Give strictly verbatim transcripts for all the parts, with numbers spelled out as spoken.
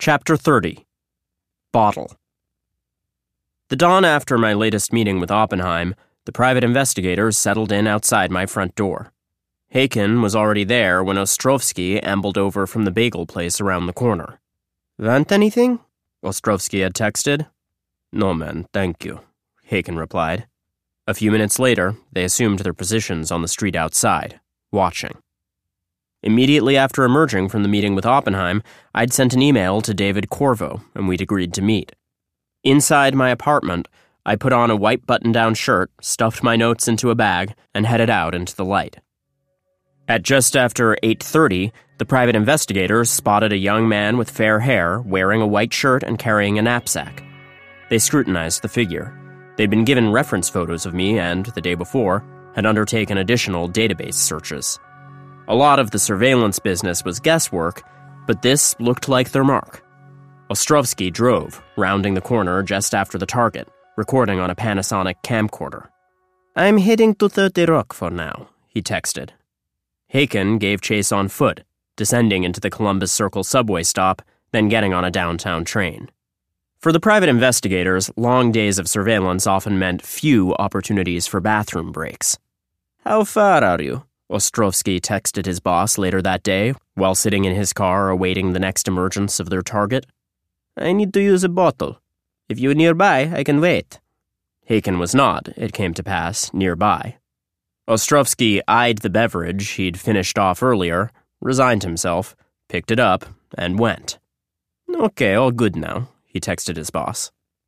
Chapter thirty. Bottle. The dawn after my latest meeting with Oppenheim, the private investigators settled in outside my front door. Haken was already there when Ostrovsky ambled over from the bagel place around the corner. "Want anything?" Ostrovsky had texted. "No, man, thank you," Haken replied. A few minutes later, they assumed their positions on the street outside, watching. Immediately after emerging from the meeting with Oppenheim, I'd sent an email to David Corvo, and we'd agreed to meet. Inside my apartment, I put on a white button-down shirt, stuffed my notes into a bag, and headed out into the light. At just after eight thirty, the private investigators spotted a young man with fair hair wearing a white shirt and carrying a knapsack. They scrutinized the figure. They'd been given reference photos of me and, the day before, had undertaken additional database searches. A lot of the surveillance business was guesswork, but this looked like their mark. Ostrovsky drove, rounding the corner just after the target, recording on a Panasonic camcorder. "I'm heading to thirty Rock for now," he texted. Haken gave chase on foot, descending into the Columbus Circle subway stop, then getting on a downtown train. For the private investigators, long days of surveillance often meant few opportunities for bathroom breaks. "How far are you?" Ostrovsky texted his boss later that day, while sitting in his car awaiting the next emergence of their target. "I need to use a bottle. If you're nearby, I can wait." Haken was not, it came to pass, nearby. Ostrovsky eyed the beverage he'd finished off earlier, resigned himself, picked it up, and went. "Okay, all good now," he texted his boss.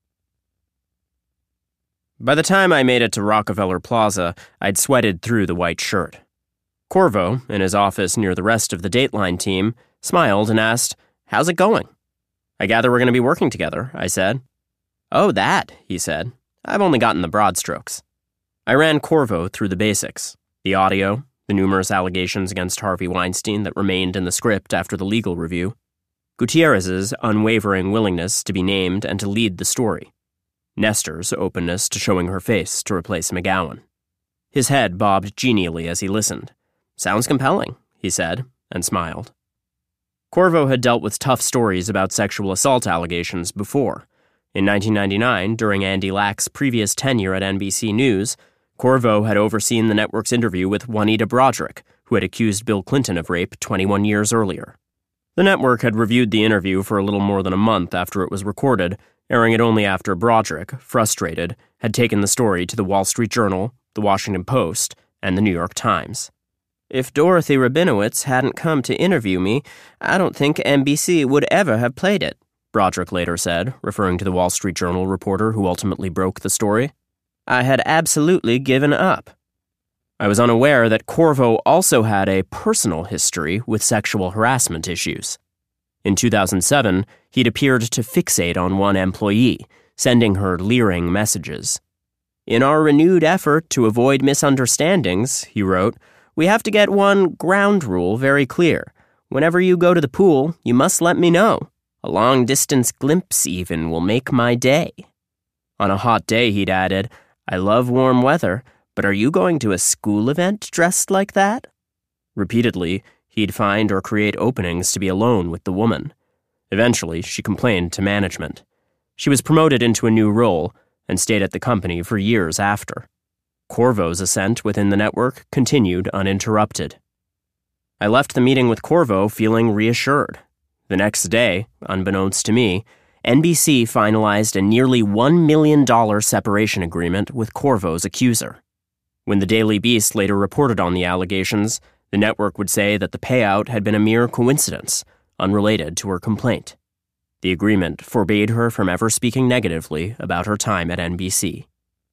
By the time I made it to Rockefeller Plaza, I'd sweated through the white shirt. Corvo, in his office near the rest of the Dateline team, smiled and asked, "How's it going?" "I gather we're going to be working together," I said. "Oh, that," he said. "I've only gotten the broad strokes." I ran Corvo through the basics, the audio, the numerous allegations against Harvey Weinstein that remained in the script after the legal review, Gutierrez's unwavering willingness to be named and to lead the story, Nestor's openness to showing her face to replace McGowan. His head bobbed genially as he listened. "Sounds compelling," he said, and smiled. Corvo had dealt with tough stories about sexual assault allegations before. In nineteen ninety-nine, during Andy Lack's previous tenure at N B C News, Corvo had overseen the network's interview with Juanita Broaddrick, who had accused Bill Clinton of rape twenty-one years earlier. The network had reviewed the interview for a little more than a month after it was recorded, airing it only after Broaddrick, frustrated, had taken the story to the Wall Street Journal, the Washington Post, and the New York Times. "If Dorothy Rabinowitz hadn't come to interview me, I don't think N B C would ever have played it," Broaddrick later said, referring to the Wall Street Journal reporter who ultimately broke the story. "I had absolutely given up." I was unaware that Corvo also had a personal history with sexual harassment issues. In two thousand seven, he'd appeared to fixate on one employee, sending her leering messages. "In our renewed effort to avoid misunderstandings," he wrote, "we have to get one ground rule very clear. Whenever you go to the pool, you must let me know. A long-distance glimpse even will make my day." On a hot day, he'd added, "I love warm weather, but are you going to a school event dressed like that?" Repeatedly, he'd find or create openings to be alone with the woman. Eventually, she complained to management. She was promoted into a new role and stayed at the company for years after. Corvo's ascent within the network continued uninterrupted. I left the meeting with Corvo feeling reassured. The next day, unbeknownst to me, N B C finalized a nearly one million dollars separation agreement with Corvo's accuser. When the Daily Beast later reported on the allegations, the network would say that the payout had been a mere coincidence, unrelated to her complaint. The agreement forbade her from ever speaking negatively about her time at N B C.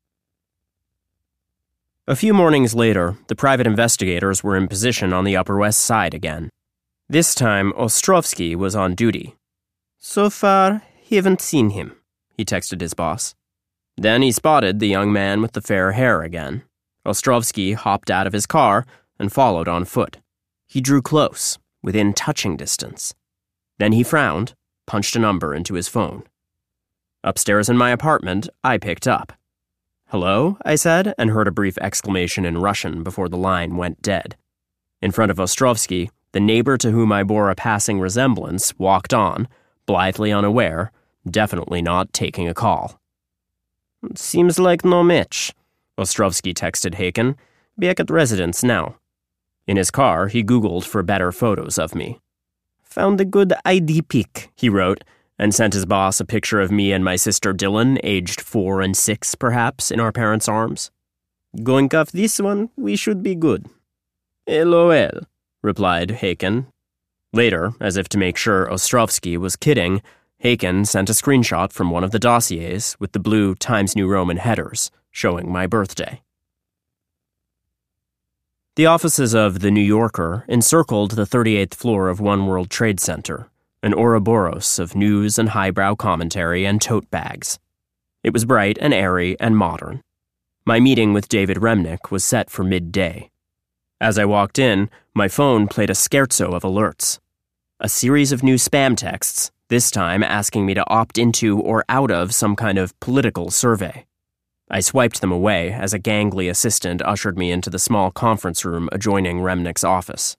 A few mornings later, the private investigators were in position on the Upper West Side again. This time, Ostrovsky was on duty. "So far, haven't seen him," he texted his boss. Then he spotted the young man with the fair hair again. Ostrovsky hopped out of his car and followed on foot. He drew close, within touching distance. Then he frowned, punched a number into his phone. Upstairs in my apartment, I picked up. "Hello?" I said, and heard a brief exclamation in Russian before the line went dead. In front of Ostrovsky, the neighbor to whom I bore a passing resemblance walked on, blithely unaware, definitely not taking a call. "Seems like no match," Ostrovsky texted Haken. "Back at residence now." In his car, he Googled for better photos of me. "Found a good I D pic," he wrote, and sent his boss a picture of me and my sister Dylan, aged four and six, perhaps, in our parents' arms. "Going off this one, we should be good." "LOL," replied Haken. Later, as if to make sure Ostrovsky was kidding, Haken sent a screenshot from one of the dossiers with the blue Times New Roman headers, showing my birthday. The offices of The New Yorker encircled the thirty-eighth floor of One World Trade Center, an Ouroboros of news and highbrow commentary and tote bags. It was bright and airy and modern. My meeting with David Remnick was set for midday. As I walked in, my phone played a scherzo of alerts. A series of new spam texts, this time asking me to opt into or out of some kind of political survey. I swiped them away as a gangly assistant ushered me into the small conference room adjoining Remnick's office.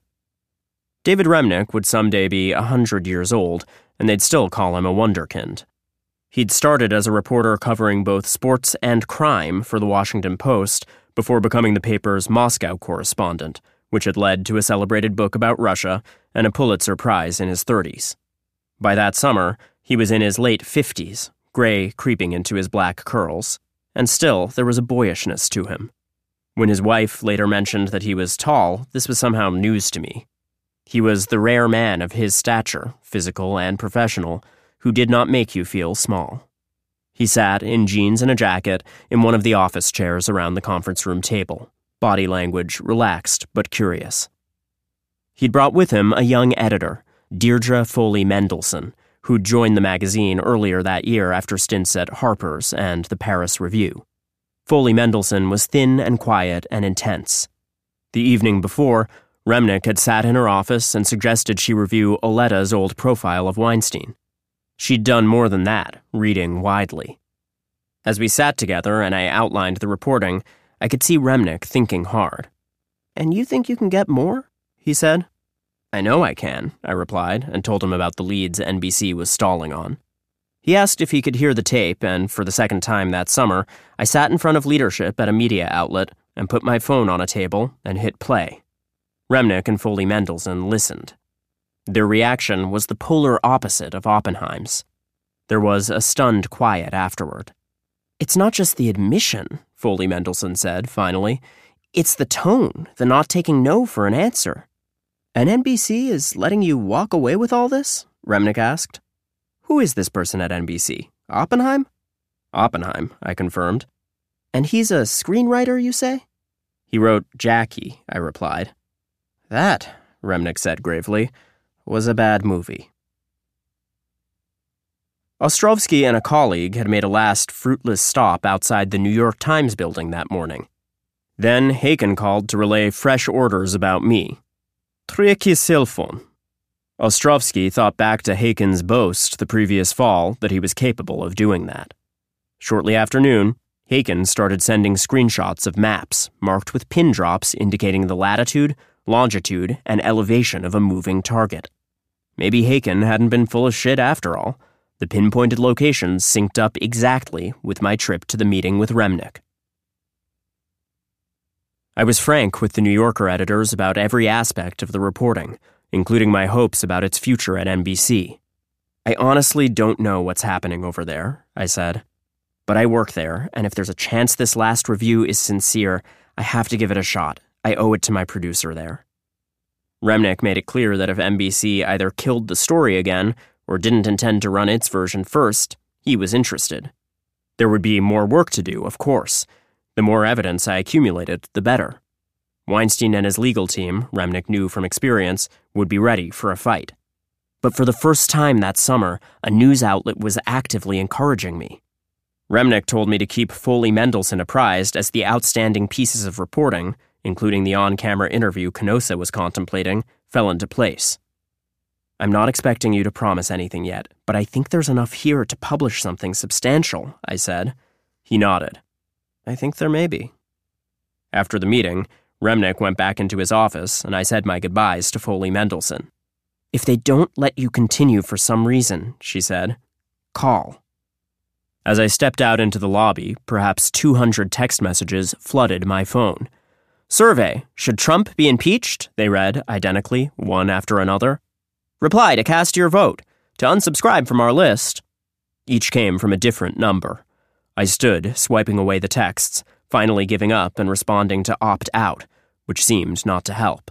David Remnick would someday be a hundred years old, and they'd still call him a wunderkind. He'd started as a reporter covering both sports and crime for the Washington Post before becoming the paper's Moscow correspondent, which had led to a celebrated book about Russia and a Pulitzer Prize in his thirties. By that summer, he was in his late fifties, gray creeping into his black curls, and still there was a boyishness to him. When his wife later mentioned that he was tall, this was somehow news to me. He was the rare man of his stature, physical and professional, who did not make you feel small. He sat in jeans and a jacket in one of the office chairs around the conference room table, body language relaxed but curious. He'd brought with him a young editor, Deirdre Foley Mendelson, who'd joined the magazine earlier that year after stints at Harper's and the Paris Review. Foley Mendelson was thin and quiet and intense. The evening before, Remnick had sat in her office and suggested she review Oletta's old profile of Weinstein. She'd done more than that, reading widely. As we sat together and I outlined the reporting, I could see Remnick thinking hard. "And you think you can get more?" he said. "I know I can," I replied, and told him about the leads N B C was stalling on. He asked if he could hear the tape, and for the second time that summer, I sat in front of leadership at a media outlet and put my phone on a table and hit play. Remnick and Foley Mendelson listened. Their reaction was the polar opposite of Oppenheim's. There was a stunned quiet afterward. "It's not just the admission," Foley Mendelson said, finally. "It's the tone, the not taking no for an answer." "And N B C is letting you walk away with all this?" Remnick asked. "Who is this person at N B C? Oppenheim?" "Oppenheim," I confirmed. "And he's a screenwriter, you say?" "He wrote Jackie," I replied. "That," Remnick said gravely, "was a bad movie." Ostrovsky and a colleague had made a last fruitless stop outside the New York Times building that morning. Then Haken called to relay fresh orders about me. "Tryck his cell phone." Ostrovsky thought back to Haken's boast the previous fall that he was capable of doing that. Shortly after noon, Haken started sending screenshots of maps marked with pin drops indicating the latitude, longitude, and elevation of a moving target. Maybe Haken hadn't been full of shit after all. The pinpointed locations synced up exactly with my trip to the meeting with Remnick. I was frank with the New Yorker editors about every aspect of the reporting, including my hopes about its future at N B C. "I honestly don't know what's happening over there," I said. "But I work there, and if there's a chance this last review is sincere, I have to give it a shot. I owe it to my producer there." Remnick made it clear that if N B C either killed the story again or didn't intend to run its version first, he was interested. There would be more work to do, of course. The more evidence I accumulated, the better. Weinstein and his legal team, Remnick knew from experience, would be ready for a fight. But for the first time that summer, a news outlet was actively encouraging me. Remnick told me to keep Foley Mendelson apprised as the outstanding pieces of reporting, including the on-camera interview Canosa was contemplating, fell into place. "I'm not expecting you to promise anything yet, but I think there's enough here to publish something substantial," I said. He nodded. "I think there may be." After the meeting, Remnick went back into his office, and I said my goodbyes to Foley Mendelson. If they don't let you continue for some reason, she said, call. As I stepped out into the lobby, perhaps two hundred text messages flooded my phone. Survey, should Trump be impeached? They read, identically, one after another. Reply to cast your vote. To unsubscribe from our list. Each came from a different number. I stood, swiping away the texts, finally giving up and responding to opt out, which seemed not to help.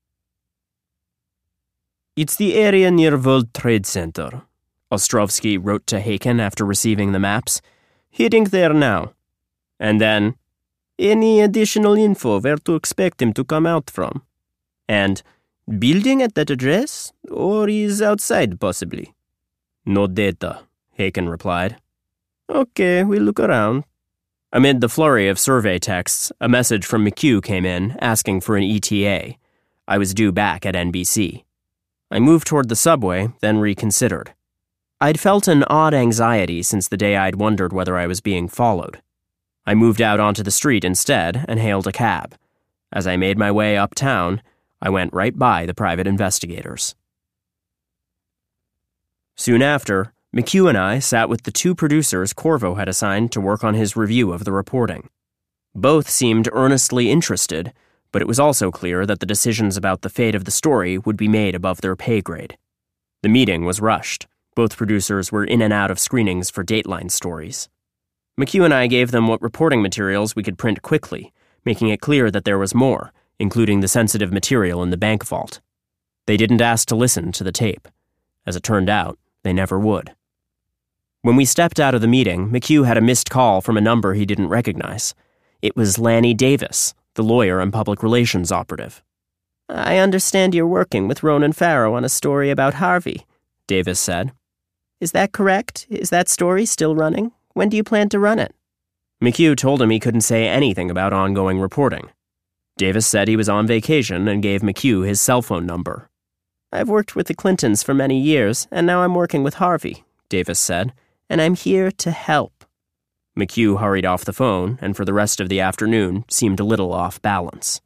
It's the area near World Trade Center, Ostrovsky wrote to Haken after receiving the maps. Heading there now. And then, any additional info where to expect him to come out from? And, building at that address? Or is outside, possibly? No data, Haken replied. Okay, we'll look around. Amid the flurry of survey texts, a message from McHugh came in asking for an E T A. I was due back at N B C. I moved toward the subway, then reconsidered. I'd felt an odd anxiety since the day I'd wondered whether I was being followed. I moved out onto the street instead and hailed a cab. As I made my way uptown, I went right by the private investigators. Soon after, McHugh and I sat with the two producers Corvo had assigned to work on his review of the reporting. Both seemed earnestly interested, but it was also clear that the decisions about the fate of the story would be made above their pay grade. The meeting was rushed. Both producers were in and out of screenings for Dateline stories. McHugh and I gave them what reporting materials we could print quickly, making it clear that there was more, including the sensitive material in the bank vault. They didn't ask to listen to the tape. As it turned out, they never would. When we stepped out of the meeting, McHugh had a missed call from a number he didn't recognize. It was Lanny Davis, the lawyer and public relations operative. I understand you're working with Ronan Farrow on a story about Harvey, Davis said. Is that correct? Is that story still running? When do you plan to run it? McHugh told him he couldn't say anything about ongoing reporting. Davis said he was on vacation and gave McHugh his cell phone number. I've worked with the Clintons for many years, and now I'm working with Harvey, Davis said, and I'm here to help. McHugh hurried off the phone and for the rest of the afternoon seemed a little off balance.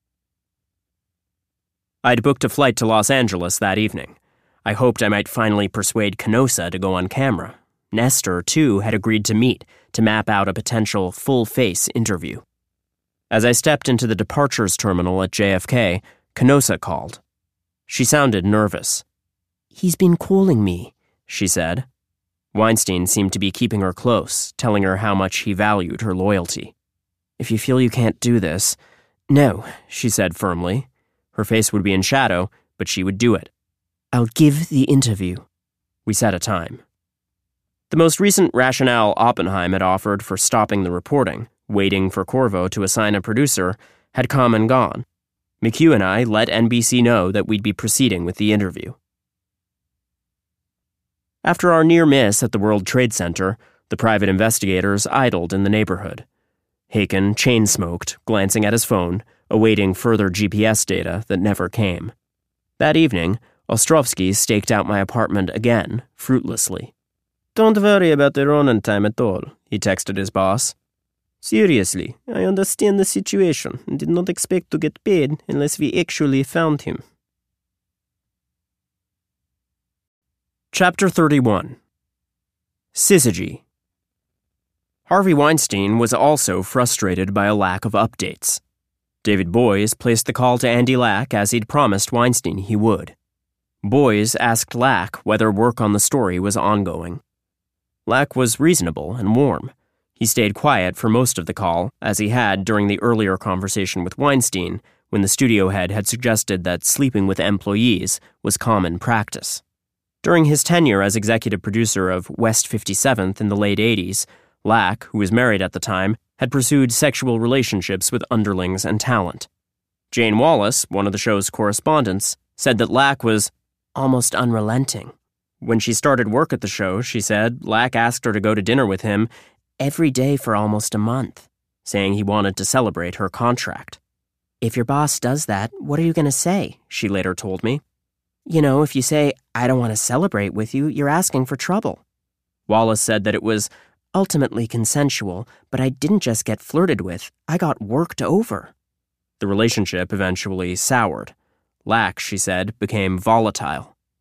I'd booked a flight to Los Angeles that evening. I hoped I might finally persuade Canosa to go on camera. Nestor, too, had agreed to meet to map out a potential full-face interview. As I stepped into the departures terminal at J F K, Canosa called. She sounded nervous. He's been calling me, she said. Weinstein seemed to be keeping her close, telling her how much he valued her loyalty. If you feel you can't do this... No, she said firmly. Her face would be in shadow, but she would do it. I'll give the interview. We set a time. The most recent rationale Oppenheim had offered for stopping the reporting, waiting for Corvo to assign a producer, had come and gone. McHugh and I let N B C know that we'd be proceeding with the interview. After our near miss at the World Trade Center, the private investigators idled in the neighborhood. Haken chain-smoked, glancing at his phone, awaiting further G P S data that never came. That evening, Ostrovsky staked out my apartment again, fruitlessly. Don't worry about the Ronan time at all, he texted his boss. Seriously, I understand the situation and did not expect to get paid unless we actually found him. Chapter thirty-one. Syzygy. Harvey Weinstein was also frustrated by a lack of updates. David Boies placed the call to Andy Lack as he'd promised Weinstein he would. Boies asked Lack whether work on the story was ongoing. Lack was reasonable and warm. He stayed quiet for most of the call, as he had during the earlier conversation with Weinstein, when the studio head had suggested that sleeping with employees was common practice. During his tenure as executive producer of West fifty-seventh in the late eighties, Lack, who was married at the time, had pursued sexual relationships with underlings and talent. Jane Wallace, one of the show's correspondents, said that Lack was almost unrelenting. When she started work at the show, she said, Lack asked her to go to dinner with him every day for almost a month, saying he wanted to celebrate her contract. If your boss does that, what are you going to say? She later told me. You know, if you say, I don't want to celebrate with you, you're asking for trouble. Wallace said that it was ultimately consensual, but I didn't just get flirted with, I got worked over. The relationship eventually soured. Lack, she said, became volatile.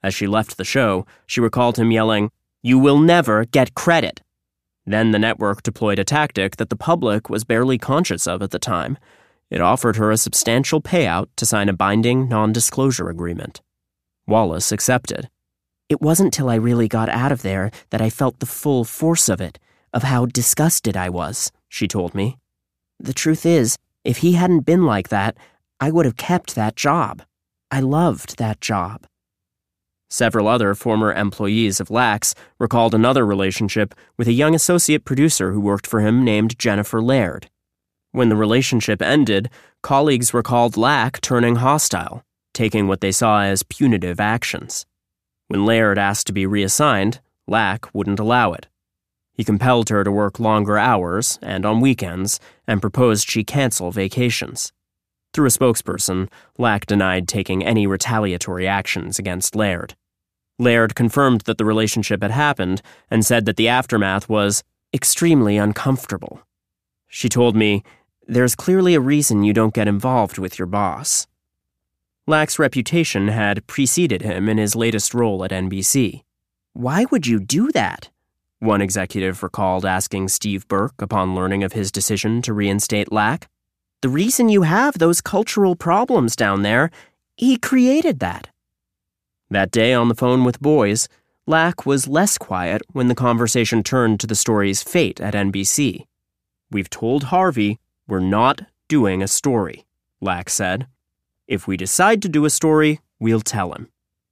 As she left the show, she recalled him yelling, "You will never get credit." Then the network deployed a tactic that the public was barely conscious of at the time. It offered her a substantial payout to sign a binding non-disclosure agreement. Wallace accepted. "It wasn't till I really got out of there that I felt the full force of it, of how disgusted I was," she told me. "The truth is, if he hadn't been like that, I would have kept that job. I loved that job." Several other former employees of Lax recalled another relationship with a young associate producer who worked for him named Jennifer Laird. When the relationship ended, colleagues recalled Lack turning hostile, taking what they saw as punitive actions. When Laird asked to be reassigned, Lack wouldn't allow it. He compelled her to work longer hours and on weekends and proposed she cancel vacations. Through a spokesperson, Lack denied taking any retaliatory actions against Laird. Laird confirmed that the relationship had happened and said that the aftermath was extremely uncomfortable. She told me, "There's clearly a reason you don't get involved with your boss." Lack's reputation had preceded him in his latest role at N B C. "Why would you do that?" one executive recalled asking Steve Burke upon learning of his decision to reinstate Lack. "The reason you have those cultural problems down there, he created that." That day on the phone with boys, Lack was less quiet when the conversation turned to the story's fate at N B C. "We've told Harvey we're not doing a story," Lack said. "If we decide to do a story, we'll tell him."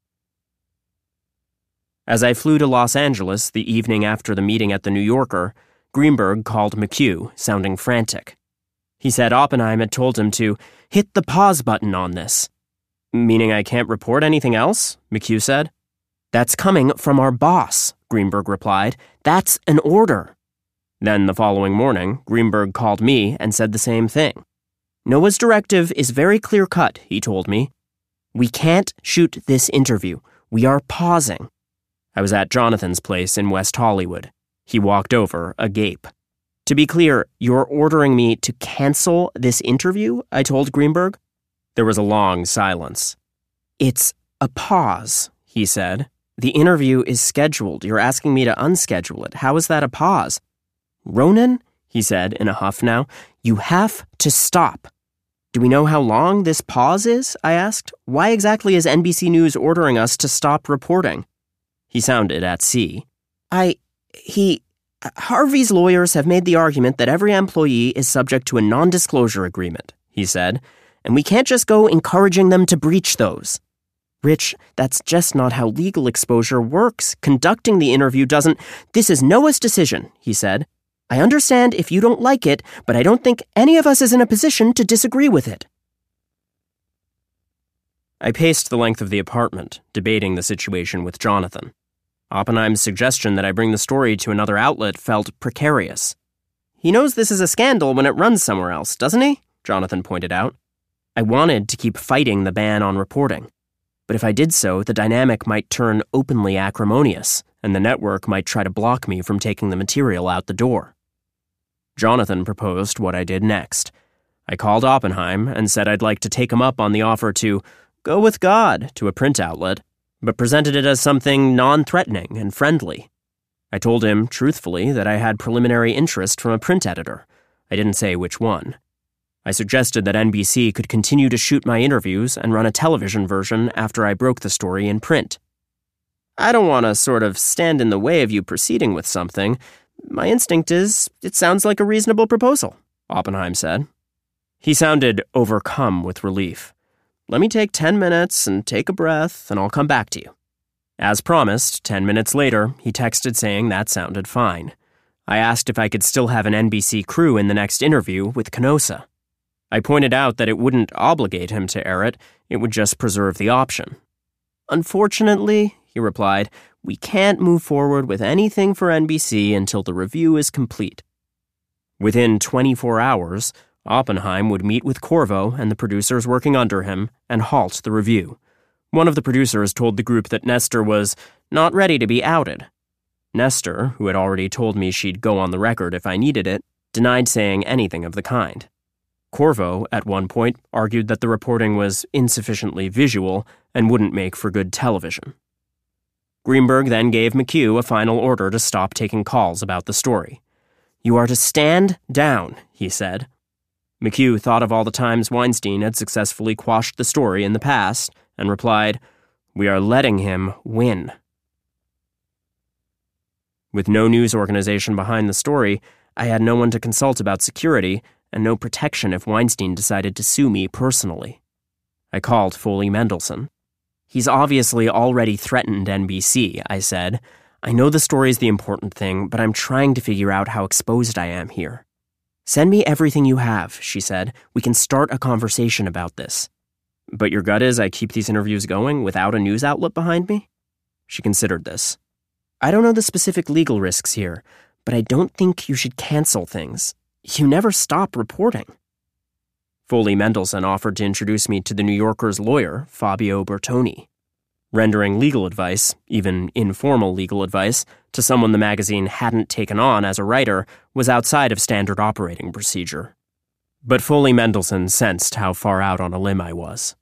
As I flew to Los Angeles the evening after the meeting at the New Yorker, Greenberg called McHugh, sounding frantic. He said Oppenheim had told him to hit the pause button on this. "Meaning I can't report anything else?" McHugh said. "That's coming from our boss," Greenberg replied. "That's an order." Then the following morning, Greenberg called me and said the same thing. "Noah's directive is very clear-cut," he told me. "We can't shoot this interview. We are pausing." I was at Jonathan's place in West Hollywood. He walked over, agape. "To be clear, you're ordering me to cancel this interview?" I told Greenberg. There was a long silence. "It's a pause," he said. "The interview is scheduled. You're asking me to unschedule it. How is that a pause?" "Ronan," he said in a huff now, "you have to stop." "Do we know how long this pause is?" I asked. "Why exactly is N B C News ordering us to stop reporting?" He sounded at sea. I, he, Harvey's lawyers have made the argument that every employee is subject to a non-disclosure agreement, he said, and we can't just go encouraging them to breach those. Rich, that's just not how legal exposure works. Conducting the interview doesn't. This is Noah's decision, he said. I understand if you don't like it, but I don't think any of us is in a position to disagree with it. I paced the length of the apartment, debating the situation with Jonathan. Oppenheim's suggestion that I bring the story to another outlet felt precarious. He knows this is a scandal when it runs somewhere else, doesn't he? Jonathan pointed out. I wanted to keep fighting the ban on reporting. But if I did so, the dynamic might turn openly acrimonious, and the network might try to block me from taking the material out the door. Jonathan proposed what I did next. I called Oppenheim and said I'd like to take him up on the offer to go with God to a print outlet, but presented it as something non-threatening and friendly. I told him, truthfully, that I had preliminary interest from a print editor. I didn't say which one. I suggested that N B C could continue to shoot my interviews and run a television version after I broke the story in print. I don't want to sort of stand in the way of you proceeding with something. My instinct is, it sounds like a reasonable proposal, Oppenheim said. He sounded overcome with relief. Let me take ten minutes and take a breath, and I'll come back to you. As promised, ten minutes later, he texted saying that sounded fine. I asked if I could still have an N B C crew in the next interview with Canosa. I pointed out that it wouldn't obligate him to air it, it would just preserve the option. Unfortunately, he replied, we can't move forward with anything for N B C until the review is complete. Within twenty-four hours, Oppenheim would meet with Corvo and the producers working under him and halt the review. One of the producers told the group that Nestor was not ready to be outed. Nestor, who had already told me she'd go on the record if I needed it, denied saying anything of the kind. Corvo, at one point, argued that the reporting was insufficiently visual and wouldn't make for good television. Greenberg then gave McHugh a final order to stop taking calls about the story. "You are to stand down," he said. McHugh thought of all the times Weinstein had successfully quashed the story in the past and replied, "We are letting him win." With no news organization behind the story, I had no one to consult about security and no protection if Weinstein decided to sue me personally. I called Foley Mendelson. "He's obviously already threatened N B C," I said. "I know the story's the important thing, but I'm trying to figure out how exposed I am here." "Send me everything you have," she said. "We can start a conversation about this." "But your gut is I keep these interviews going without a news outlet behind me?" She considered this. "I don't know the specific legal risks here, but I don't think you should cancel things. You never stop reporting." Foley Mendelson offered to introduce me to the New Yorker's lawyer, Fabio Bertoni. Rendering legal advice, even informal legal advice, to someone the magazine hadn't taken on as a writer was outside of standard operating procedure. But Foley Mendelson sensed how far out on a limb I was.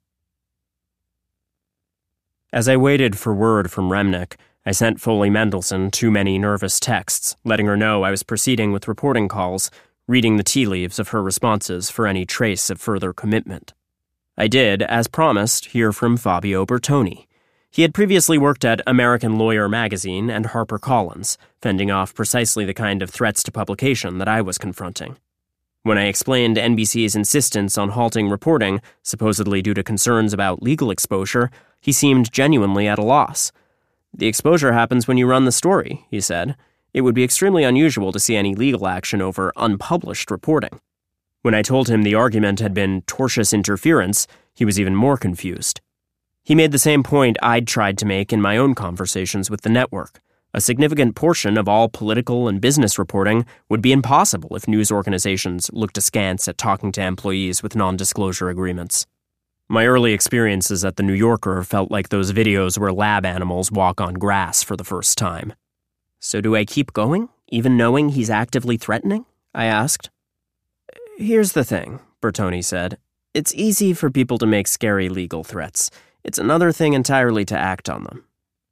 As I waited for word from Remnick, I sent Foley Mendelson too many nervous texts, letting her know I was proceeding with reporting calls, reading the tea leaves of her responses for any trace of further commitment. I did, as promised, hear from Fabio Bertoni. He had previously worked at American Lawyer magazine and HarperCollins, fending off precisely the kind of threats to publication that I was confronting. When I explained N B C's insistence on halting reporting, supposedly due to concerns about legal exposure, he seemed genuinely at a loss. "The exposure happens when you run the story," he said. "It would be extremely unusual to see any legal action over unpublished reporting." When I told him the argument had been tortious interference, he was even more confused. He made the same point I'd tried to make in my own conversations with the network. A significant portion of all political and business reporting would be impossible if news organizations looked askance at talking to employees with non-disclosure agreements. My early experiences at the New Yorker felt like those videos where lab animals walk on grass for the first time. "So do I keep going, even knowing he's actively threatening?" I asked. "Here's the thing," Bertoni said. "It's easy for people to make scary legal threats. It's another thing entirely to act on them."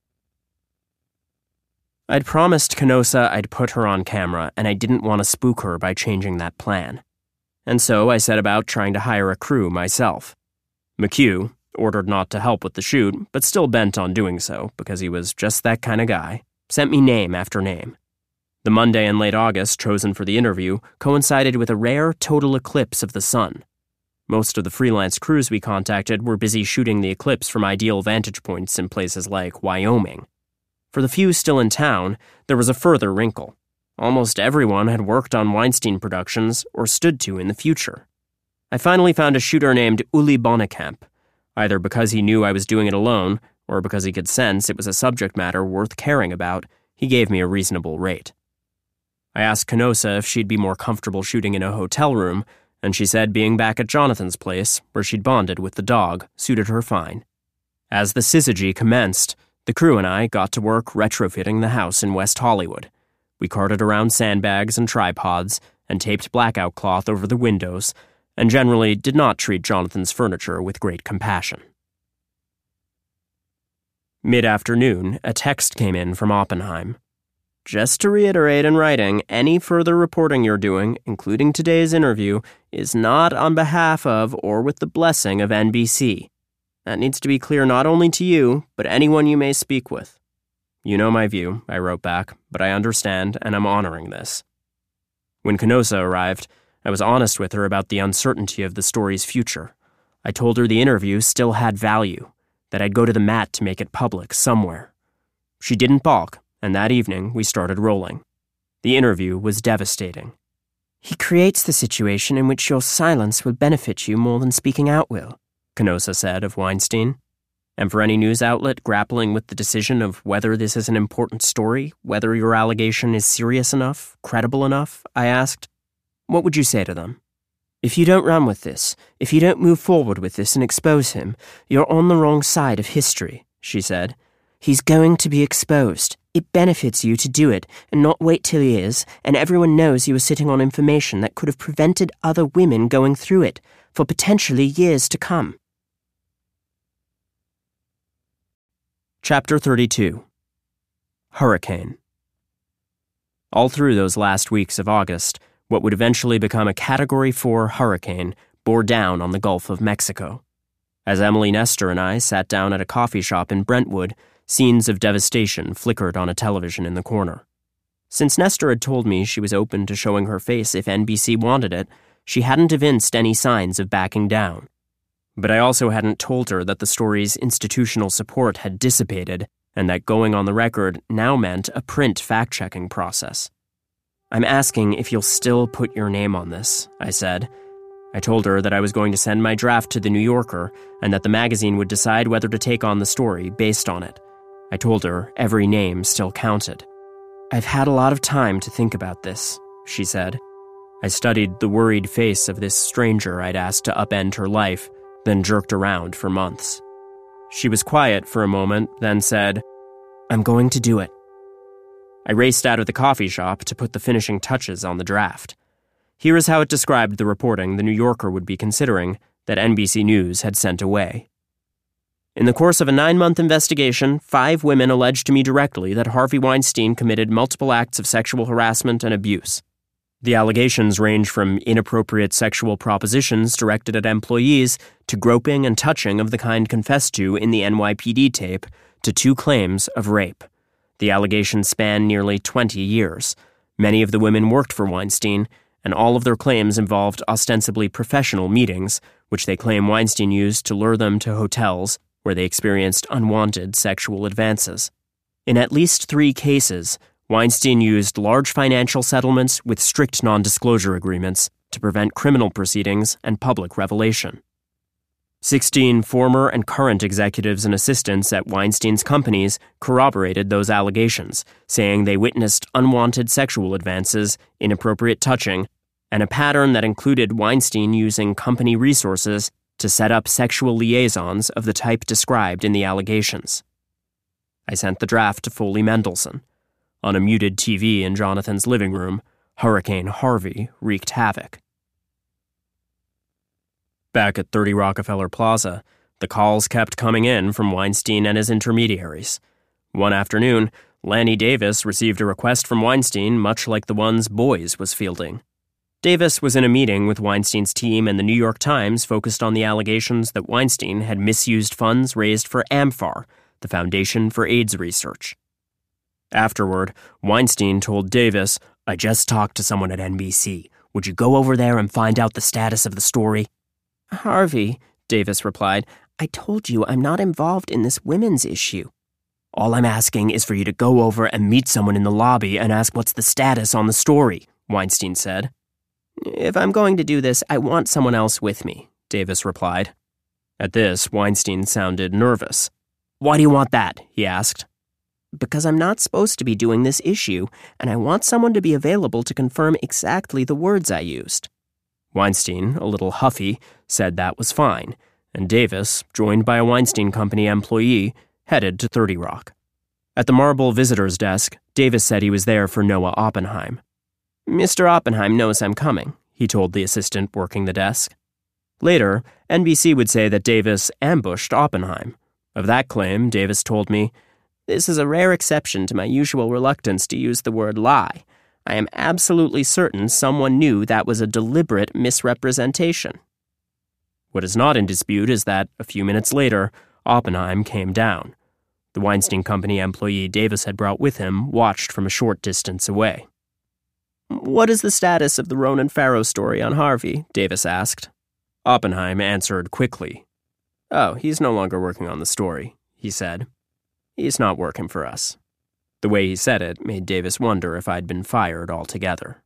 I'd promised Canosa I'd put her on camera, and I didn't want to spook her by changing that plan. And so I set about trying to hire a crew myself. McHugh, ordered not to help with the shoot, but still bent on doing so because he was just that kind of guy, sent me name after name. The Monday in late August chosen for the interview coincided with a rare total eclipse of the sun. Most of the freelance crews we contacted were busy shooting the eclipse from ideal vantage points in places like Wyoming. For the few still in town, there was a further wrinkle. Almost everyone had worked on Weinstein productions or stood to in the future. I finally found a shooter named Uli Bonnekamp, either because he knew I was doing it alone or because he could sense it was a subject matter worth caring about. He gave me a reasonable rate. I asked Canosa if she'd be more comfortable shooting in a hotel room, and she said being back at Jonathan's place, where she'd bonded with the dog, suited her fine. As the syzygy commenced, the crew and I got to work retrofitting the house in West Hollywood. We carted around sandbags and tripods and taped blackout cloth over the windows, and generally did not treat Jonathan's furniture with great compassion. Mid-afternoon, a text came in from Oppenheim. "Just to reiterate in writing, any further reporting you're doing, including today's interview, is not on behalf of or with the blessing of N B C. That needs to be clear not only to you, but anyone you may speak with." "You know my view," I wrote back, "but I understand, and I'm honoring this." When Canosa arrived, I was honest with her about the uncertainty of the story's future. I told her the interview still had value, that I'd go to the mat to make it public somewhere. She didn't balk, and that evening we started rolling. The interview was devastating. "He creates the situation in which your silence will benefit you more than speaking out will," Canosa said of Weinstein. "And for any news outlet grappling with the decision of whether this is an important story, whether your allegation is serious enough, credible enough," I asked, "what would you say to them?" "If you don't run with this, if you don't move forward with this and expose him, you're on the wrong side of history," she said. "He's going to be exposed. It benefits you to do it and not wait till he is, and everyone knows you were sitting on information that could have prevented other women going through it for potentially years to come." Chapter thirty-two. Hurricane. All through those last weeks of August, what would eventually become a Category four hurricane bore down on the Gulf of Mexico. As Emily Nestor and I sat down at a coffee shop in Brentwood, scenes of devastation flickered on a television in the corner. Since Nestor had told me she was open to showing her face if N B C wanted it, she hadn't evinced any signs of backing down. But I also hadn't told her that the story's institutional support had dissipated and that going on the record now meant a print fact-checking process. "I'm asking if you'll still put your name on this," I said. I told her that I was going to send my draft to The New Yorker and that the magazine would decide whether to take on the story based on it. I told her every name still counted. "I've had a lot of time to think about this," she said. I studied the worried face of this stranger I'd asked to upend her life, then jerked around for months. She was quiet for a moment, then said, "I'm going to do it." I raced out of the coffee shop to put the finishing touches on the draft. Here is how it described the reporting The New Yorker would be considering that N B C News had sent away. "In the course of a nine-month investigation, five women alleged to me directly that Harvey Weinstein committed multiple acts of sexual harassment and abuse. The allegations range from inappropriate sexual propositions directed at employees to groping and touching of the kind confessed to in the N Y P D tape to two claims of rape. The allegations span nearly twenty years. Many of the women worked for Weinstein, and all of their claims involved ostensibly professional meetings, which they claim Weinstein used to lure them to hotels where they experienced unwanted sexual advances. In at least three cases, Weinstein used large financial settlements with strict non-disclosure agreements to prevent criminal proceedings and public revelation. Sixteen former and current executives and assistants at Weinstein's companies corroborated those allegations, saying they witnessed unwanted sexual advances, inappropriate touching, and a pattern that included Weinstein using company resources to set up sexual liaisons of the type described in the allegations. I sent the draft to Foley Mendelsohn. On a muted T V in Jonathan's living room, Hurricane Harvey wreaked havoc. Back at thirty Rockefeller Plaza, the calls kept coming in from Weinstein and his intermediaries. One afternoon, Lanny Davis received a request from Weinstein much like the ones Boys was fielding. Davis was in a meeting with Weinstein's team, and the New York Times focused on the allegations that Weinstein had misused funds raised for AMFAR, the Foundation for AIDS Research. Afterward, Weinstein told Davis, "I just talked to someone at N B C. Would you go over there and find out the status of the story?" "Harvey," Davis replied, "I told you I'm not involved in this women's issue." "All I'm asking is for you to go over and meet someone in the lobby and ask what's the status on the story," Weinstein said. "If I'm going to do this, I want someone else with me," Davis replied. At this, Weinstein sounded nervous. "Why do you want that?" he asked. "Because I'm not supposed to be doing this issue, and I want someone to be available to confirm exactly the words I used." Weinstein, a little huffy, said that was fine, and Davis, joined by a Weinstein Company employee, headed to thirty Rock. At the marble visitor's desk, Davis said he was there for Noah Oppenheim. "Mister Oppenheim knows I'm coming," he told the assistant working the desk. Later, N B C would say that Davis ambushed Oppenheim. Of that claim, Davis told me, "This is a rare exception to my usual reluctance to use the word lie. I am absolutely certain someone knew that was a deliberate misrepresentation." What is not in dispute is that, a few minutes later, Oppenheim came down. The Weinstein Company employee Davis had brought with him watched from a short distance away. "What is the status of the Ronan Farrow story on Harvey?" Davis asked. Oppenheim answered quickly. "Oh, he's no longer working on the story," he said. "He's not working for us." The way he said it made Davis wonder if I'd been fired altogether.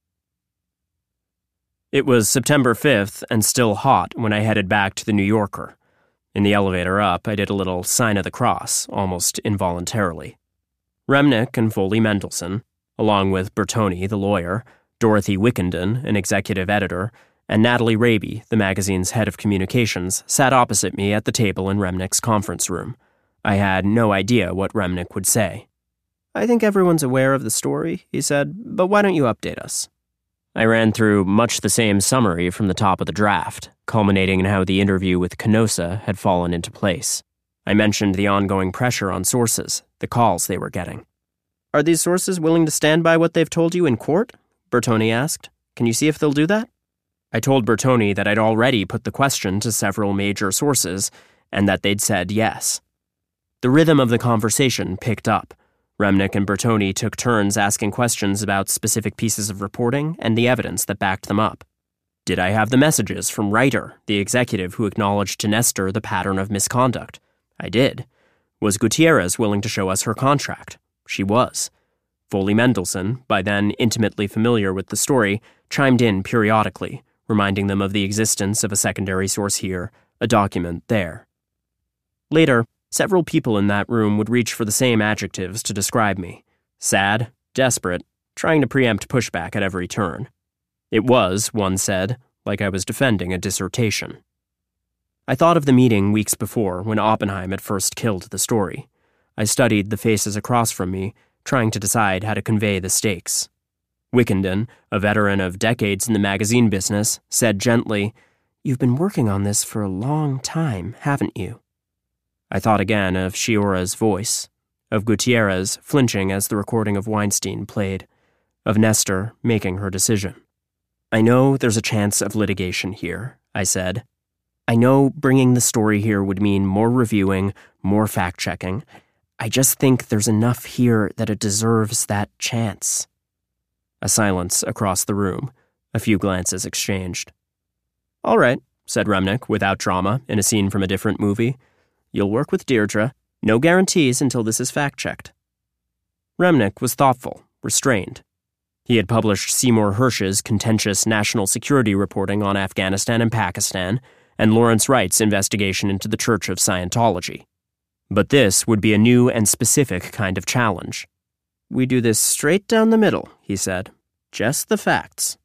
It was September fifth and still hot when I headed back to the New Yorker. In the elevator up, I did a little sign of the cross, almost involuntarily. Remnick and Foley Mendelsohn, along with Bertoni, the lawyer, Dorothy Wickenden, an executive editor, and Natalie Raby, the magazine's head of communications, sat opposite me at the table in Remnick's conference room. I had no idea what Remnick would say. "I think everyone's aware of the story," he said, "but why don't you update us?" I ran through much the same summary from the top of the draft, culminating in how the interview with Canosa had fallen into place. I mentioned the ongoing pressure on sources, the calls they were getting. Are these sources willing to stand by what they've told you in court? Bertoni asked. Can you see if they'll do that? I told Bertoni that I'd already put the question to several major sources, and that they'd said yes. The rhythm of the conversation picked up. Remnick and Bertoni took turns asking questions about specific pieces of reporting and the evidence that backed them up. Did I have the messages from Reiter, the executive who acknowledged to Nestor the pattern of misconduct? I did. Was Gutierrez willing to show us her contract? She was. Foley Mendelssohn, by then intimately familiar with the story, chimed in periodically, reminding them of the existence of a secondary source here, a document there. Later, several people in that room would reach for the same adjectives to describe me. Sad, desperate, trying to preempt pushback at every turn. It was, one said, like I was defending a dissertation. I thought of the meeting weeks before when Oppenheim had first killed the story. I studied the faces across from me, trying to decide how to convey the stakes. Wickenden, a veteran of decades in the magazine business, said gently, "You've been working on this for a long time, haven't you?" I thought again of Shiora's voice, of Gutierrez flinching as the recording of Weinstein played, of Nestor making her decision. I know there's a chance of litigation here, I said. I know bringing the story here would mean more reviewing, more fact-checking. I just think there's enough here that it deserves that chance. A silence across the room. A few glances exchanged. All right, said Remnick without drama in a scene from a different movie. You'll work with Deirdre. No guarantees until this is fact-checked. Remnick was thoughtful, restrained. He had published Seymour Hersh's contentious national security reporting on Afghanistan and Pakistan, and Lawrence Wright's investigation into the Church of Scientology. But this would be a new and specific kind of challenge. We do this straight down the middle, he said. Just the facts.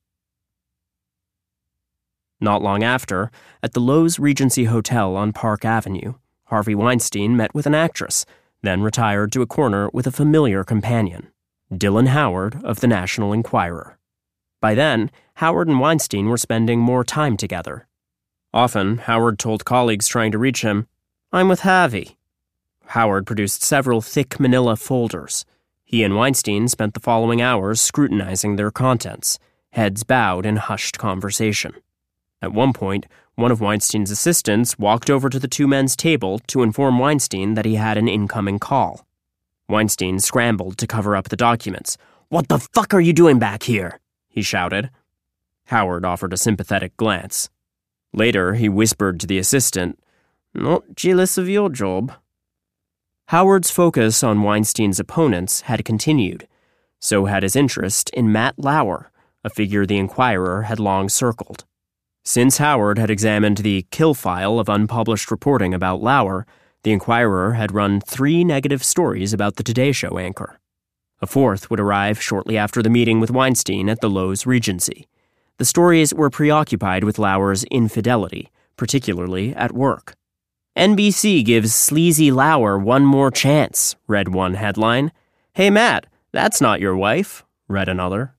Not long after, at the Loews Regency Hotel on Park Avenue, Harvey Weinstein met with an actress, then retired to a corner with a familiar companion, Dylan Howard of the National Enquirer. By then, Howard and Weinstein were spending more time together. Often, Howard told colleagues trying to reach him, "I'm with Harvey." Howard produced several thick manila folders. He and Weinstein spent the following hours scrutinizing their contents, heads bowed in hushed conversation. At one point, one of Weinstein's assistants walked over to the two men's table to inform Weinstein that he had an incoming call. Weinstein scrambled to cover up the documents. "What the fuck are you doing back here?" he shouted. Howard offered a sympathetic glance. Later, he whispered to the assistant, "Not jealous of your job." Howard's focus on Weinstein's opponents had continued. So had his interest in Matt Lauer, a figure the Enquirer had long circled. Since Howard had examined the kill file of unpublished reporting about Lauer, the Enquirer had run three negative stories about the Today Show anchor. A fourth would arrive shortly after the meeting with Weinstein at the Loews Regency. The stories were preoccupied with Lauer's infidelity, particularly at work. N B C gives sleazy Lauer one more chance, read one headline. Hey, Matt, that's not your wife, read another.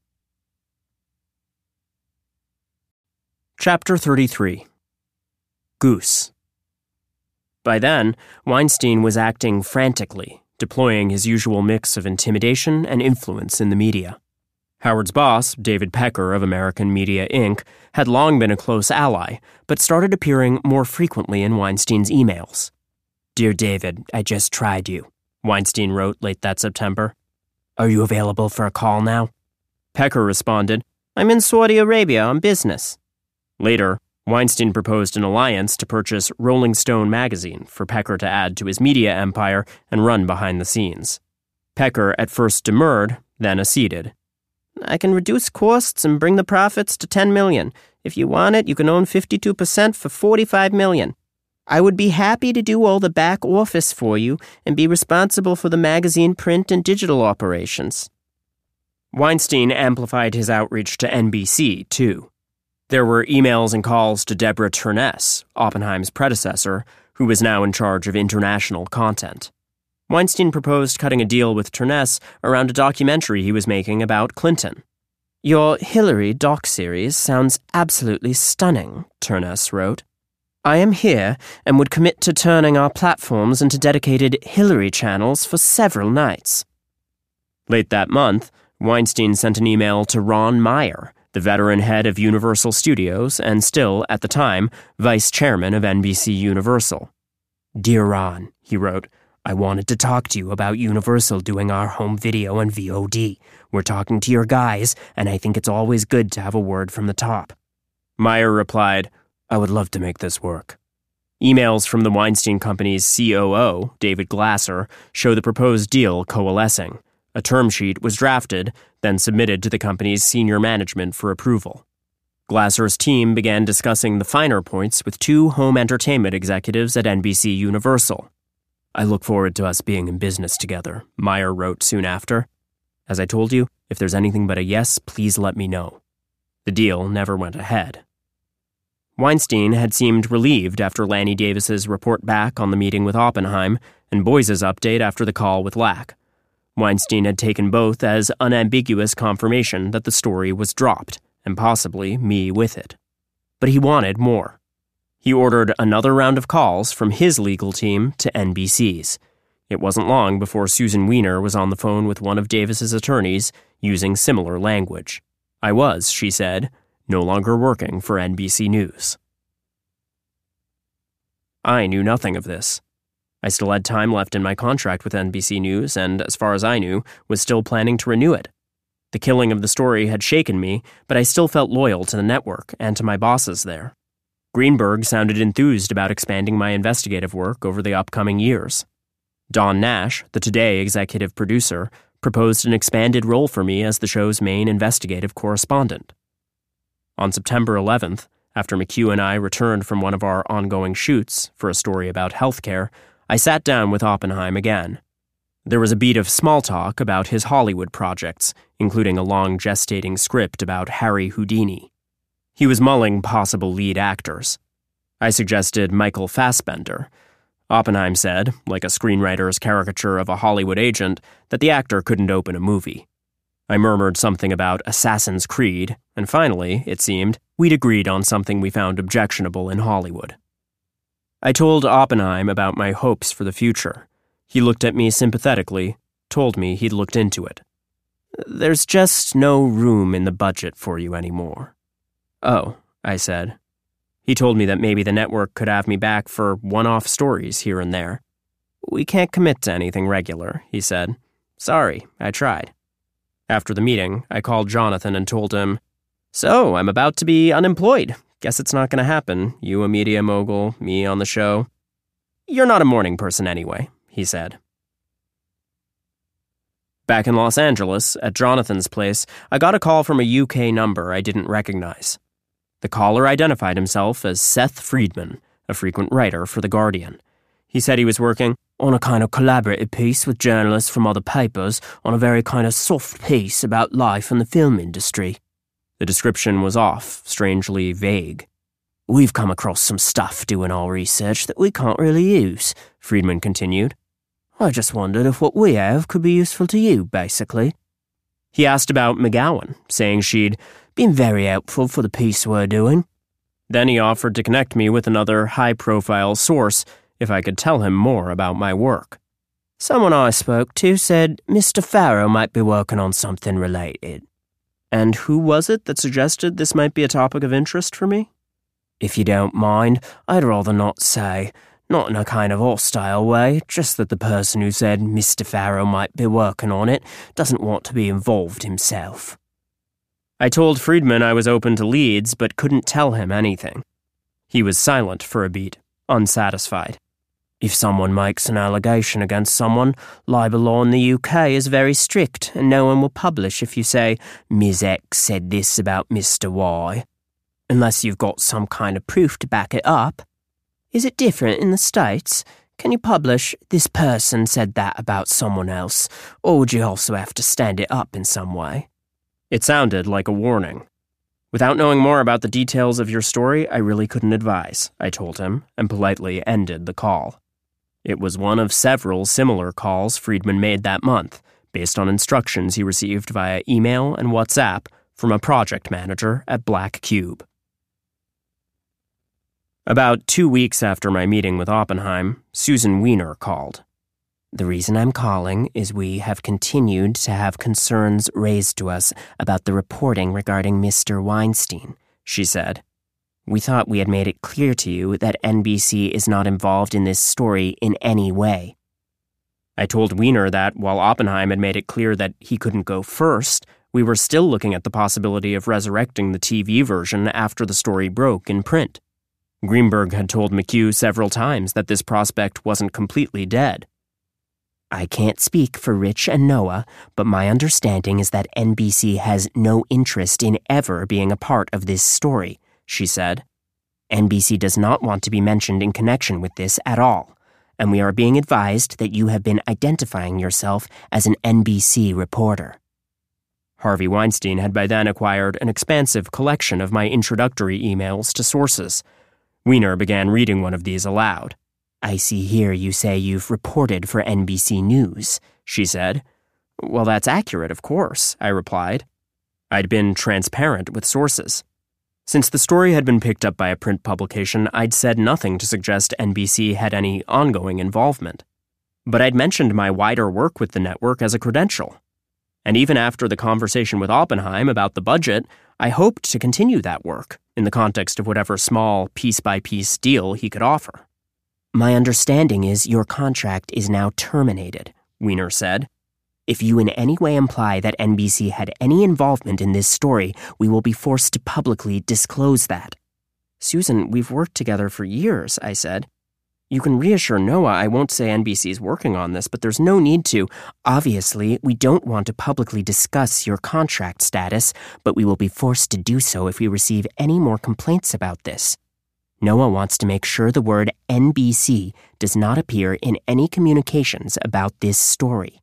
Chapter thirty-three. Goose. By then, Weinstein was acting frantically, deploying his usual mix of intimidation and influence in the media. Howard's boss, David Pecker of American Media Incorporated, had long been a close ally, but started appearing more frequently in Weinstein's emails. "Dear David, I just tried you," Weinstein wrote late that September. "Are you available for a call now?" Pecker responded, "I'm in Saudi Arabia on business." Later, Weinstein proposed an alliance to purchase Rolling Stone magazine for Pecker to add to his media empire and run behind the scenes. Pecker at first demurred, then acceded. "I can reduce costs and bring the profits to ten million dollars. If you want it, you can own fifty-two percent for forty-five million dollars. I would be happy to do all the back office for you and be responsible for the magazine print and digital operations." Weinstein amplified his outreach to N B C, too. There were emails and calls to Deborah Turness, Oppenheim's predecessor, who was now in charge of international content. Weinstein proposed cutting a deal with Turness around a documentary he was making about Clinton. "Your Hillary doc-series sounds absolutely stunning," Turness wrote. "I am here and would commit to turning our platforms into dedicated Hillary channels for several nights." Late that month, Weinstein sent an email to Ron Meyer, the veteran head of Universal Studios and still, at the time, vice chairman of N B C Universal. "Dear Ron," he wrote, "I wanted to talk to you about Universal doing our home video and V O D. We're talking to your guys, and I think it's always good to have a word from the top." Meyer replied, "I would love to make this work." Emails from the Weinstein Company's C O O, David Glasser, show the proposed deal coalescing. A term sheet was drafted, then submitted to the company's senior management for approval. Glasser's team began discussing the finer points with two home entertainment executives at N B C Universal. "I look forward to us being in business together," Meyer wrote soon after. "As I told you, if there's anything but a yes, please let me know." The deal never went ahead. Weinstein had seemed relieved after Lanny Davis's report back on the meeting with Oppenheim and Boyce's update after the call with Lack. Weinstein had taken both as unambiguous confirmation that the story was dropped, and possibly me with it. But he wanted more. He ordered another round of calls from his legal team to N B C's. It wasn't long before Susan Weiner was on the phone with one of Davis's attorneys using similar language. I was, she said, no longer working for N B C News. I knew nothing of this. I still had time left in my contract with N B C News and, as far as I knew, was still planning to renew it. The killing of the story had shaken me, but I still felt loyal to the network and to my bosses there. Greenberg sounded enthused about expanding my investigative work over the upcoming years. Don Nash, the Today executive producer, proposed an expanded role for me as the show's main investigative correspondent. On September eleventh, after McHugh and I returned from one of our ongoing shoots for a story about healthcare, I sat down with Oppenheim again. There was a beat of small talk about his Hollywood projects, including a long gestating script about Harry Houdini. He was mulling possible lead actors. I suggested Michael Fassbender. Oppenheim said, like a screenwriter's caricature of a Hollywood agent, that the actor couldn't open a movie. I murmured something about Assassin's Creed, and finally, it seemed, we'd agreed on something we found objectionable in Hollywood. I told Oppenheim about my hopes for the future. He looked at me sympathetically, told me he'd looked into it. "There's just no room in the budget for you anymore." "Oh," I said. He told me that maybe the network could have me back for one-off stories here and there. "We can't commit to anything regular," he said. "Sorry, I tried." After the meeting, I called Jonathan and told him, "So, I'm about to be unemployed. Guess it's not going to happen. You a media mogul, me on the show." "You're not a morning person anyway," he said. Back in Los Angeles, at Jonathan's place, I got a call from a U K number I didn't recognize. The caller identified himself as Seth Friedman, a frequent writer for The Guardian. He said he was working on a kind of collaborative piece with journalists from other papers on a very kind of soft piece about life in the film industry. The description was off, strangely vague. "We've come across some stuff doing our research that we can't really use," Friedman continued. "I just wondered if what we have could be useful to you, basically." He asked about McGowan, saying she'd been very helpful for the piece we're doing. Then he offered to connect me with another high-profile source if I could tell him more about my work. "Someone I spoke to said Mister Farrow might be working on something related." "And who was it that suggested this might be a topic of interest for me?" "If you don't mind, I'd rather not say. Not in a kind of hostile way, just that the person who said Mister Farrow might be working on it doesn't want to be involved himself." I told Friedman I was open to leads, but couldn't tell him anything. He was silent for a beat, unsatisfied. "If someone makes an allegation against someone, libel law in the U K is very strict, and no one will publish if you say, Miz X said this about Mister Y. Unless you've got some kind of proof to back it up. Is it different in the States? Can you publish, this person said that about someone else, or would you also have to stand it up in some way?" It sounded like a warning. "Without knowing more about the details of your story, I really couldn't advise," I told him, and politely ended the call. It was one of several similar calls Friedman made that month, based on instructions he received via email and WhatsApp from a project manager at Black Cube. About two weeks after my meeting with Oppenheim, Susan Weiner called. The reason I'm calling is we have continued to have concerns raised to us about the reporting regarding Mister Weinstein, she said. We thought we had made it clear to you that N B C is not involved in this story in any way. I told Weiner that while Oppenheim had made it clear that he couldn't go first, we were still looking at the possibility of resurrecting the T V version after the story broke in print. Greenberg had told McHugh several times that this prospect wasn't completely dead. I can't speak for Rich and Noah, but my understanding is that N B C has no interest in ever being a part of this story, she said. N B C does not want to be mentioned in connection with this at all, and we are being advised that you have been identifying yourself as an N B C reporter. Harvey Weinstein had by then acquired an expansive collection of my introductory emails to sources. Weiner began reading one of these aloud. I see here you say you've reported for N B C News, she said. Well, that's accurate, of course, I replied. I'd been transparent with sources. Since the story had been picked up by a print publication, I'd said nothing to suggest N B C had any ongoing involvement. But I'd mentioned my wider work with the network as a credential. And even after the conversation with Oppenheim about the budget, I hoped to continue that work in the context of whatever small, piece-by-piece deal he could offer. My understanding is your contract is now terminated, Weiner said. If you in any way imply that N B C had any involvement in this story, we will be forced to publicly disclose that. Susan, we've worked together for years, I said. You can reassure Noah I won't say N B C's working on this, but there's no need to. Obviously, we don't want to publicly discuss your contract status, but we will be forced to do so if we receive any more complaints about this. Noah wants to make sure the word N B C does not appear in any communications about this story.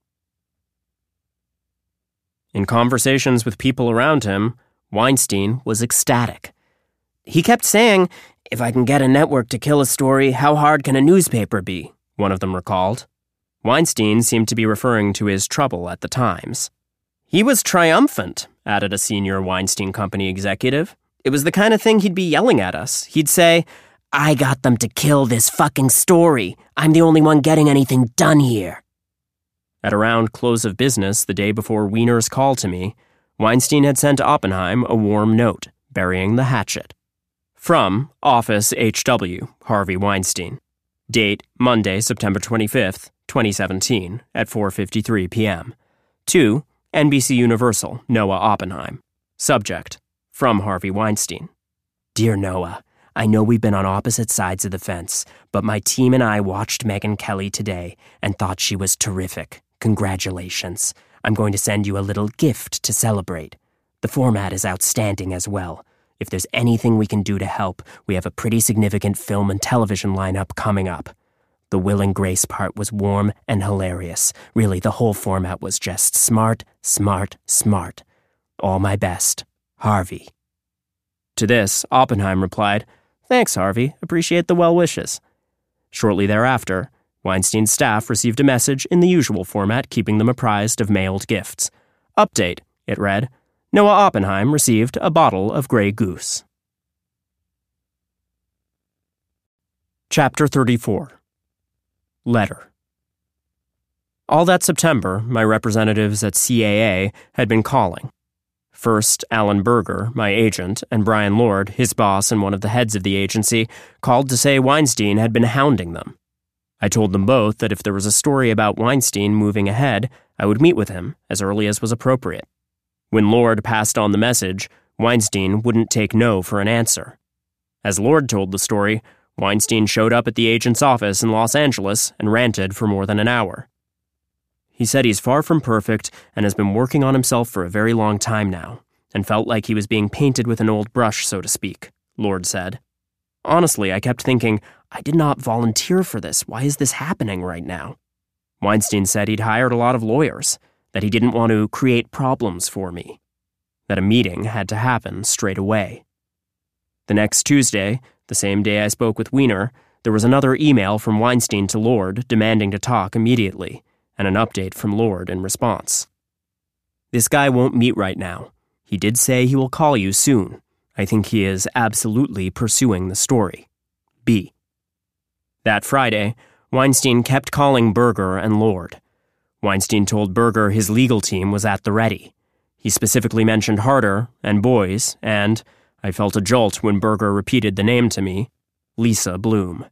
In conversations with people around him, Weinstein was ecstatic. He kept saying, "If I can get a network to kill a story, how hard can a newspaper be?" one of them recalled. Weinstein seemed to be referring to his trouble at the Times. He was triumphant, added a senior Weinstein Company executive. It was the kind of thing he'd be yelling at us. He'd say, "I got them to kill this fucking story. I'm the only one getting anything done here." At around close of business the day before Weiner's call to me, Weinstein had sent Oppenheim a warm note, burying the hatchet. From Office H W, Harvey Weinstein. Date, Monday, September twenty-fifth, twenty seventeen, at four fifty-three p.m. To N B C Universal, Noah Oppenheim. Subject, from Harvey Weinstein. Dear Noah, I know we've been on opposite sides of the fence, but my team and I watched Megyn Kelly today and thought she was terrific. Congratulations. I'm going to send you a little gift to celebrate. The format is outstanding as well. If there's anything we can do to help, we have a pretty significant film and television lineup coming up. The Will and Grace part was warm and hilarious. Really, the whole format was just smart, smart, smart. All my best. Harvey. To this, Oppenheim replied, "Thanks, Harvey. Appreciate the well wishes." Shortly thereafter, Weinstein's staff received a message in the usual format keeping them apprised of mailed gifts. Update, it read, Noah Oppenheim received a bottle of Grey Goose. Chapter thirty-four. Letter. All that September, my representatives at C A A had been calling. First, Alan Berger, my agent, and Brian Lord, his boss and one of the heads of the agency, called to say Weinstein had been hounding them. I told them both that if there was a story about Weinstein moving ahead, I would meet with him as early as was appropriate. When Lord passed on the message, Weinstein wouldn't take no for an answer. As Lord told the story, Weinstein showed up at the agent's office in Los Angeles and ranted for more than an hour. He said he's far from perfect and has been working on himself for a very long time now, and felt like he was being painted with an old brush, so to speak, Lord said. Honestly, I kept thinking, I did not volunteer for this. Why is this happening right now? Weinstein said he'd hired a lot of lawyers, that he didn't want to create problems for me, that a meeting had to happen straight away. The next Tuesday, the same day I spoke with Weiner, there was another email from Weinstein to Lord demanding to talk immediately, and an update from Lord in response. This guy won't meet right now. He did say he will call you soon. I think he is absolutely pursuing the story. B. That Friday, Weinstein kept calling Berger and Lord. Weinstein told Berger his legal team was at the ready. He specifically mentioned Harder and Boys, and I felt a jolt when Berger repeated the name to me, Lisa Bloom.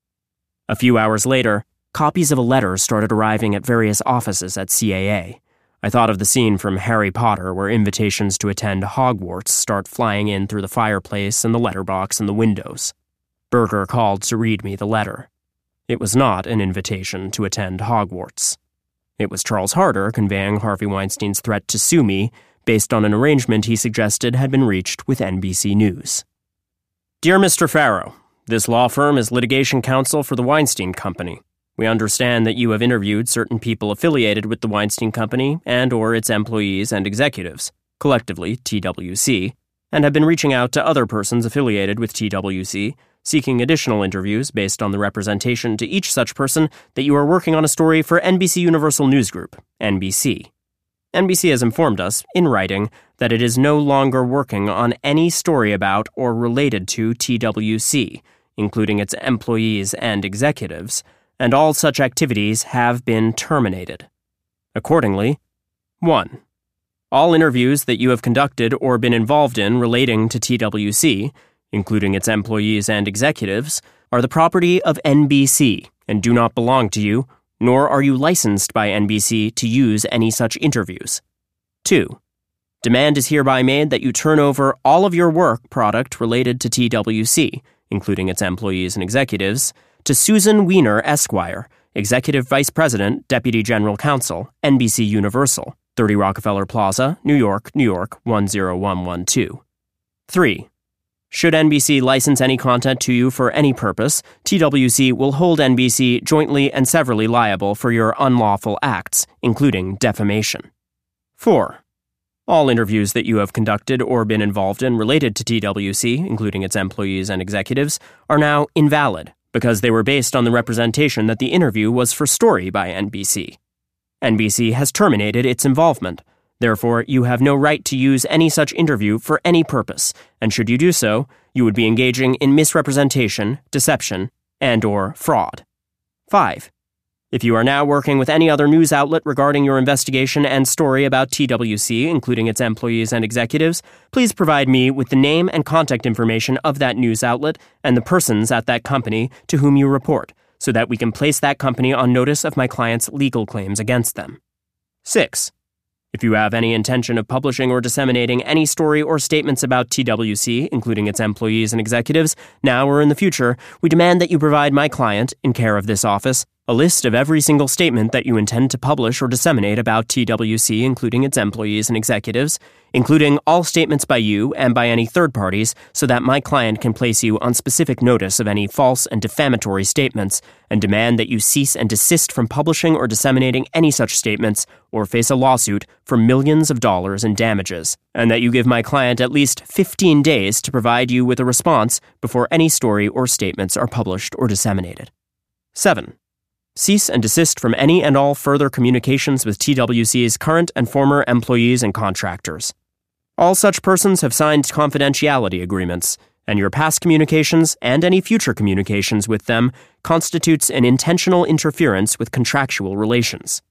A few hours later, copies of a letter started arriving at various offices at C A A. I thought of the scene from Harry Potter where invitations to attend Hogwarts start flying in through the fireplace and the letterbox and the windows. Berger called to read me the letter. It was not an invitation to attend Hogwarts. It was Charles Harder conveying Harvey Weinstein's threat to sue me based on an arrangement he suggested had been reached with N B C News. Dear Mister Farrow, this law firm is litigation counsel for the Weinstein Company. We understand that you have interviewed certain people affiliated with the Weinstein Company and or its employees and executives, collectively T W C, and have been reaching out to other persons affiliated with T W C, seeking additional interviews based on the representation to each such person that you are working on a story for N B C Universal News Group, N B C. N B C has informed us, in writing, that it is no longer working on any story about or related to T W C, including its employees and executives, and all such activities have been terminated. Accordingly, one. All interviews that you have conducted or been involved in relating to T W C, including its employees and executives, are the property of N B C and do not belong to you, nor are you licensed by N B C to use any such interviews. Two. Demand is hereby made that you turn over all of your work product related to T W C, including its employees and executives, to Susan Weiner, Esquire, Executive Vice President, Deputy General Counsel, N B C Universal, thirty Rockefeller Plaza, New York, New York, one zero one one two. Three. Should N B C license any content to you for any purpose, T W C will hold N B C jointly and severally liable for your unlawful acts, including defamation. Four. All interviews that you have conducted or been involved in related to T W C, including its employees and executives, are now invalid because they were based on the representation that the interview was for story by N B C. N B C has terminated its involvement. Therefore, you have no right to use any such interview for any purpose, and should you do so, you would be engaging in misrepresentation, deception, and or fraud. Five. If you are now working with any other news outlet regarding your investigation and story about T W C, including its employees and executives, please provide me with the name and contact information of that news outlet and the persons at that company to whom you report, so that we can place that company on notice of my client's legal claims against them. Six. If you have any intention of publishing or disseminating any story or statements about T W C, including its employees and executives, now or in the future, we demand that you provide my client, in care of this office, a list of every single statement that you intend to publish or disseminate about T W C, including its employees and executives, including all statements by you and by any third parties, so that my client can place you on specific notice of any false and defamatory statements, and demand that you cease and desist from publishing or disseminating any such statements, or face a lawsuit for millions of dollars in damages, and that you give my client at least fifteen days to provide you with a response before any story or statements are published or disseminated. Seven. Cease and desist from any and all further communications with T W C's current and former employees and contractors. All such persons have signed confidentiality agreements, and your past communications and any future communications with them constitutes an intentional interference with contractual relations.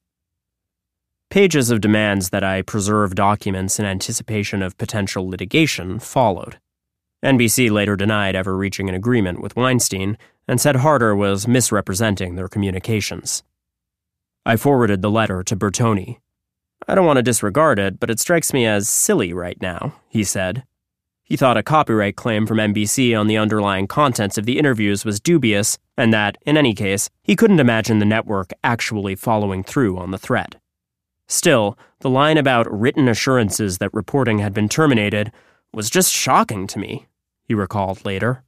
Pages of demands that I preserve documents in anticipation of potential litigation followed. N B C later denied ever reaching an agreement with Weinstein and said Harder was misrepresenting their communications. I forwarded the letter to Bertoni. I don't want to disregard it, but it strikes me as silly right now, he said. He thought a copyright claim from N B C on the underlying contents of the interviews was dubious, and that, in any case, he couldn't imagine the network actually following through on the threat. Still, the line about written assurances that reporting had been terminated was just shocking to me, he recalled later.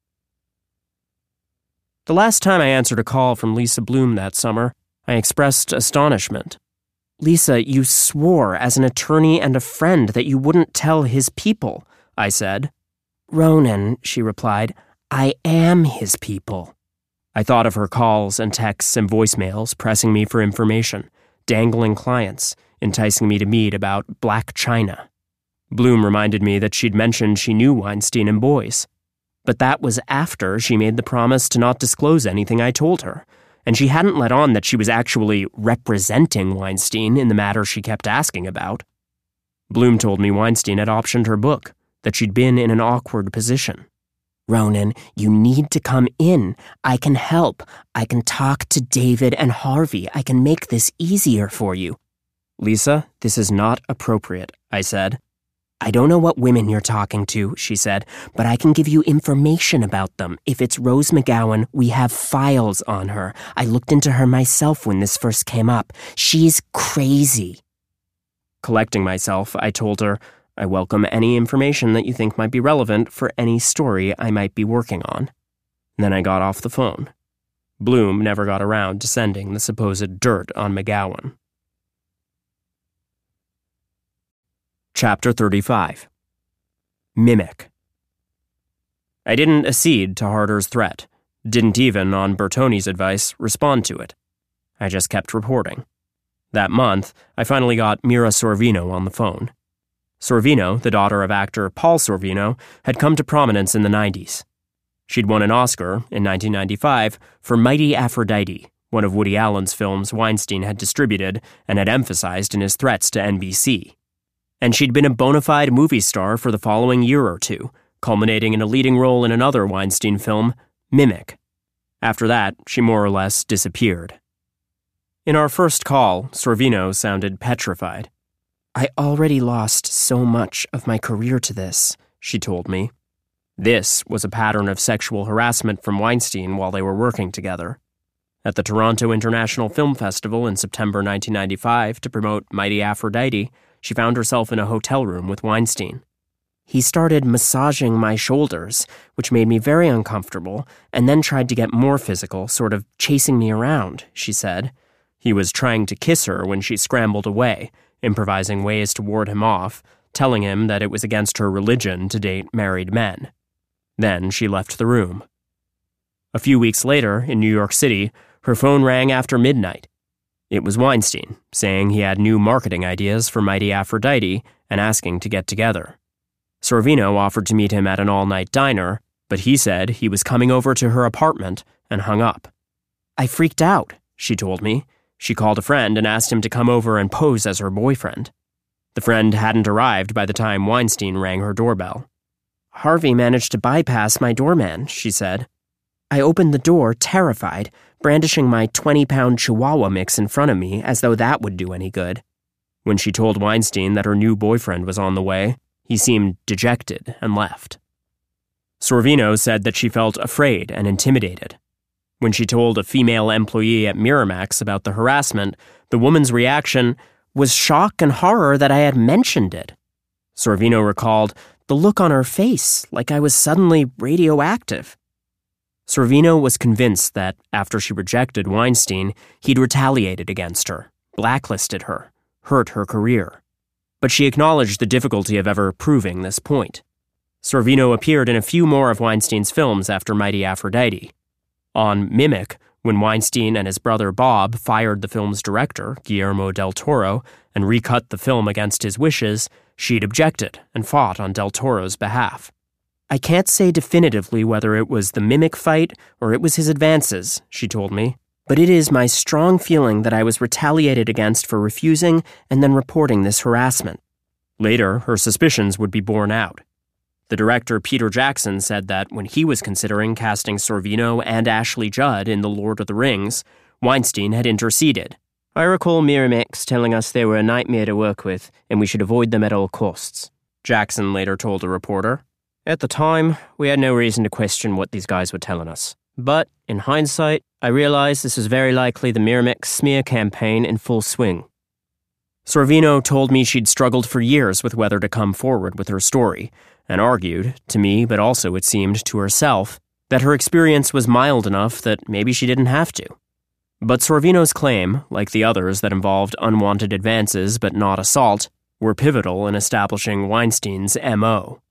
The last time I answered a call from Lisa Bloom that summer, I expressed astonishment. "Lisa, you swore as an attorney and a friend that you wouldn't tell his people," I said. "Ronan," she replied, "I am his people." I thought of her calls and texts and voicemails pressing me for information, dangling clients, enticing me to meet about Black China. Bloom reminded me that she'd mentioned she knew Weinstein and Boys. But that was after she made the promise to not disclose anything I told her, and she hadn't let on that she was actually representing Weinstein in the matter she kept asking about. Bloom told me Weinstein had optioned her book, that she'd been in an awkward position. Ronan, you need to come in. I can help. I can talk to David and Harvey. I can make this easier for you. Lisa, this is not appropriate, I said. I don't know what women you're talking to, she said, but I can give you information about them. If it's Rose McGowan, we have files on her. I looked into her myself when this first came up. She's crazy. Collecting myself, I told her, I welcome any information that you think might be relevant for any story I might be working on. Then I got off the phone. Bloom never got around to sending the supposed dirt on McGowan. Chapter thirty-five. Mimic. I didn't accede to Harder's threat, didn't even, on Bertoni's advice, respond to it. I just kept reporting. That month, I finally got Mira Sorvino on the phone. Sorvino, the daughter of actor Paul Sorvino, had come to prominence in the nineties. She'd won an Oscar, in nineteen ninety-five, for Mighty Aphrodite, one of Woody Allen's films Weinstein had distributed and had emphasized in his threats to N B C. And she'd been a bona fide movie star for the following year or two, culminating in a leading role in another Weinstein film, Mimic. After that, she more or less disappeared. In our first call, Sorvino sounded petrified. I already lost so much of my career to this, she told me. This was a pattern of sexual harassment from Weinstein while they were working together. At the Toronto International Film Festival in September nineteen ninety-five to promote Mighty Aphrodite, she found herself in a hotel room with Weinstein. He started massaging my shoulders, which made me very uncomfortable, and then tried to get more physical, sort of chasing me around, she said. He was trying to kiss her when she scrambled away, improvising ways to ward him off, telling him that it was against her religion to date married men. Then she left the room. A few weeks later, in New York City, her phone rang after midnight. It was Weinstein, saying he had new marketing ideas for Mighty Aphrodite and asking to get together. Sorvino offered to meet him at an all-night diner, but he said he was coming over to her apartment and hung up. I freaked out, she told me. She called a friend and asked him to come over and pose as her boyfriend. The friend hadn't arrived by the time Weinstein rang her doorbell. Harvey managed to bypass my doorman, she said. I opened the door, terrified, brandishing my twenty-pound Chihuahua mix in front of me as though that would do any good. When she told Weinstein that her new boyfriend was on the way, he seemed dejected and left. Sorvino said that she felt afraid and intimidated. When she told a female employee at Miramax about the harassment, the woman's reaction was shock and horror that I had mentioned it. Sorvino recalled the look on her face, like I was suddenly radioactive. Sorvino was convinced that, after she rejected Weinstein, he'd retaliated against her, blacklisted her, hurt her career. But she acknowledged the difficulty of ever proving this point. Sorvino appeared in a few more of Weinstein's films after Mighty Aphrodite. On Mimic, when Weinstein and his brother Bob fired the film's director, Guillermo del Toro, and recut the film against his wishes, she'd objected and fought on del Toro's behalf. I can't say definitively whether it was the Mimic fight or it was his advances, she told me, but it is my strong feeling that I was retaliated against for refusing and then reporting this harassment. Later, her suspicions would be borne out. The director Peter Jackson said that when he was considering casting Sorvino and Ashley Judd in The Lord of the Rings, Weinstein had interceded. I recall Miramax telling us they were a nightmare to work with and we should avoid them at all costs, Jackson later told a reporter. At the time, we had no reason to question what these guys were telling us. But, in hindsight, I realized this was very likely the Miramax smear campaign in full swing. Sorvino told me she'd struggled for years with whether to come forward with her story, and argued, to me but also it seemed to herself, that her experience was mild enough that maybe she didn't have to. But Sorvino's claim, like the others that involved unwanted advances but not assault, were pivotal in establishing Weinstein's M O.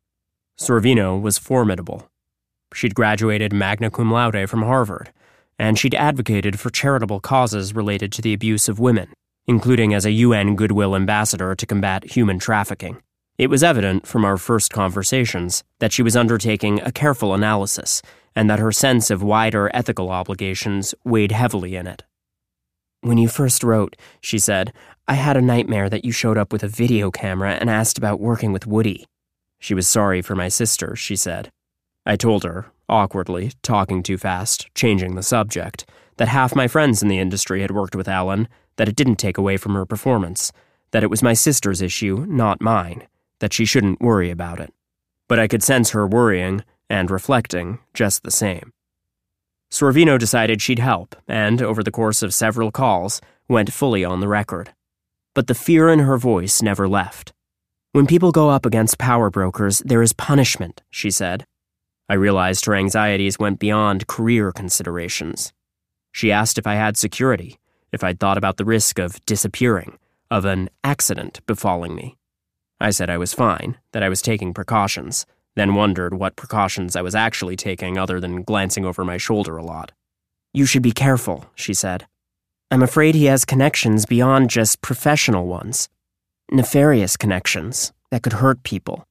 Sorvino was formidable. She'd graduated magna cum laude from Harvard, and she'd advocated for charitable causes related to the abuse of women, including as a U N Goodwill Ambassador to combat human trafficking. It was evident from our first conversations that she was undertaking a careful analysis and that her sense of wider ethical obligations weighed heavily in it. "When you first wrote," she said, "I had a nightmare that you showed up with a video camera and asked about working with Woody." She was sorry for my sister, she said. I told her, awkwardly, talking too fast, changing the subject, that half my friends in the industry had worked with Ellen, that it didn't take away from her performance, that it was my sister's issue, not mine, that she shouldn't worry about it. But I could sense her worrying and reflecting just the same. Sorvino decided she'd help, and, over the course of several calls, went fully on the record. But the fear in her voice never left. "When people go up against power brokers, there is punishment," she said. I realized her anxieties went beyond career considerations. She asked if I had security, if I'd thought about the risk of disappearing, of an accident befalling me. I said I was fine, that I was taking precautions, then wondered what precautions I was actually taking other than glancing over my shoulder a lot. "You should be careful," she said. "I'm afraid he has connections beyond just professional ones. Nefarious connections that could hurt people."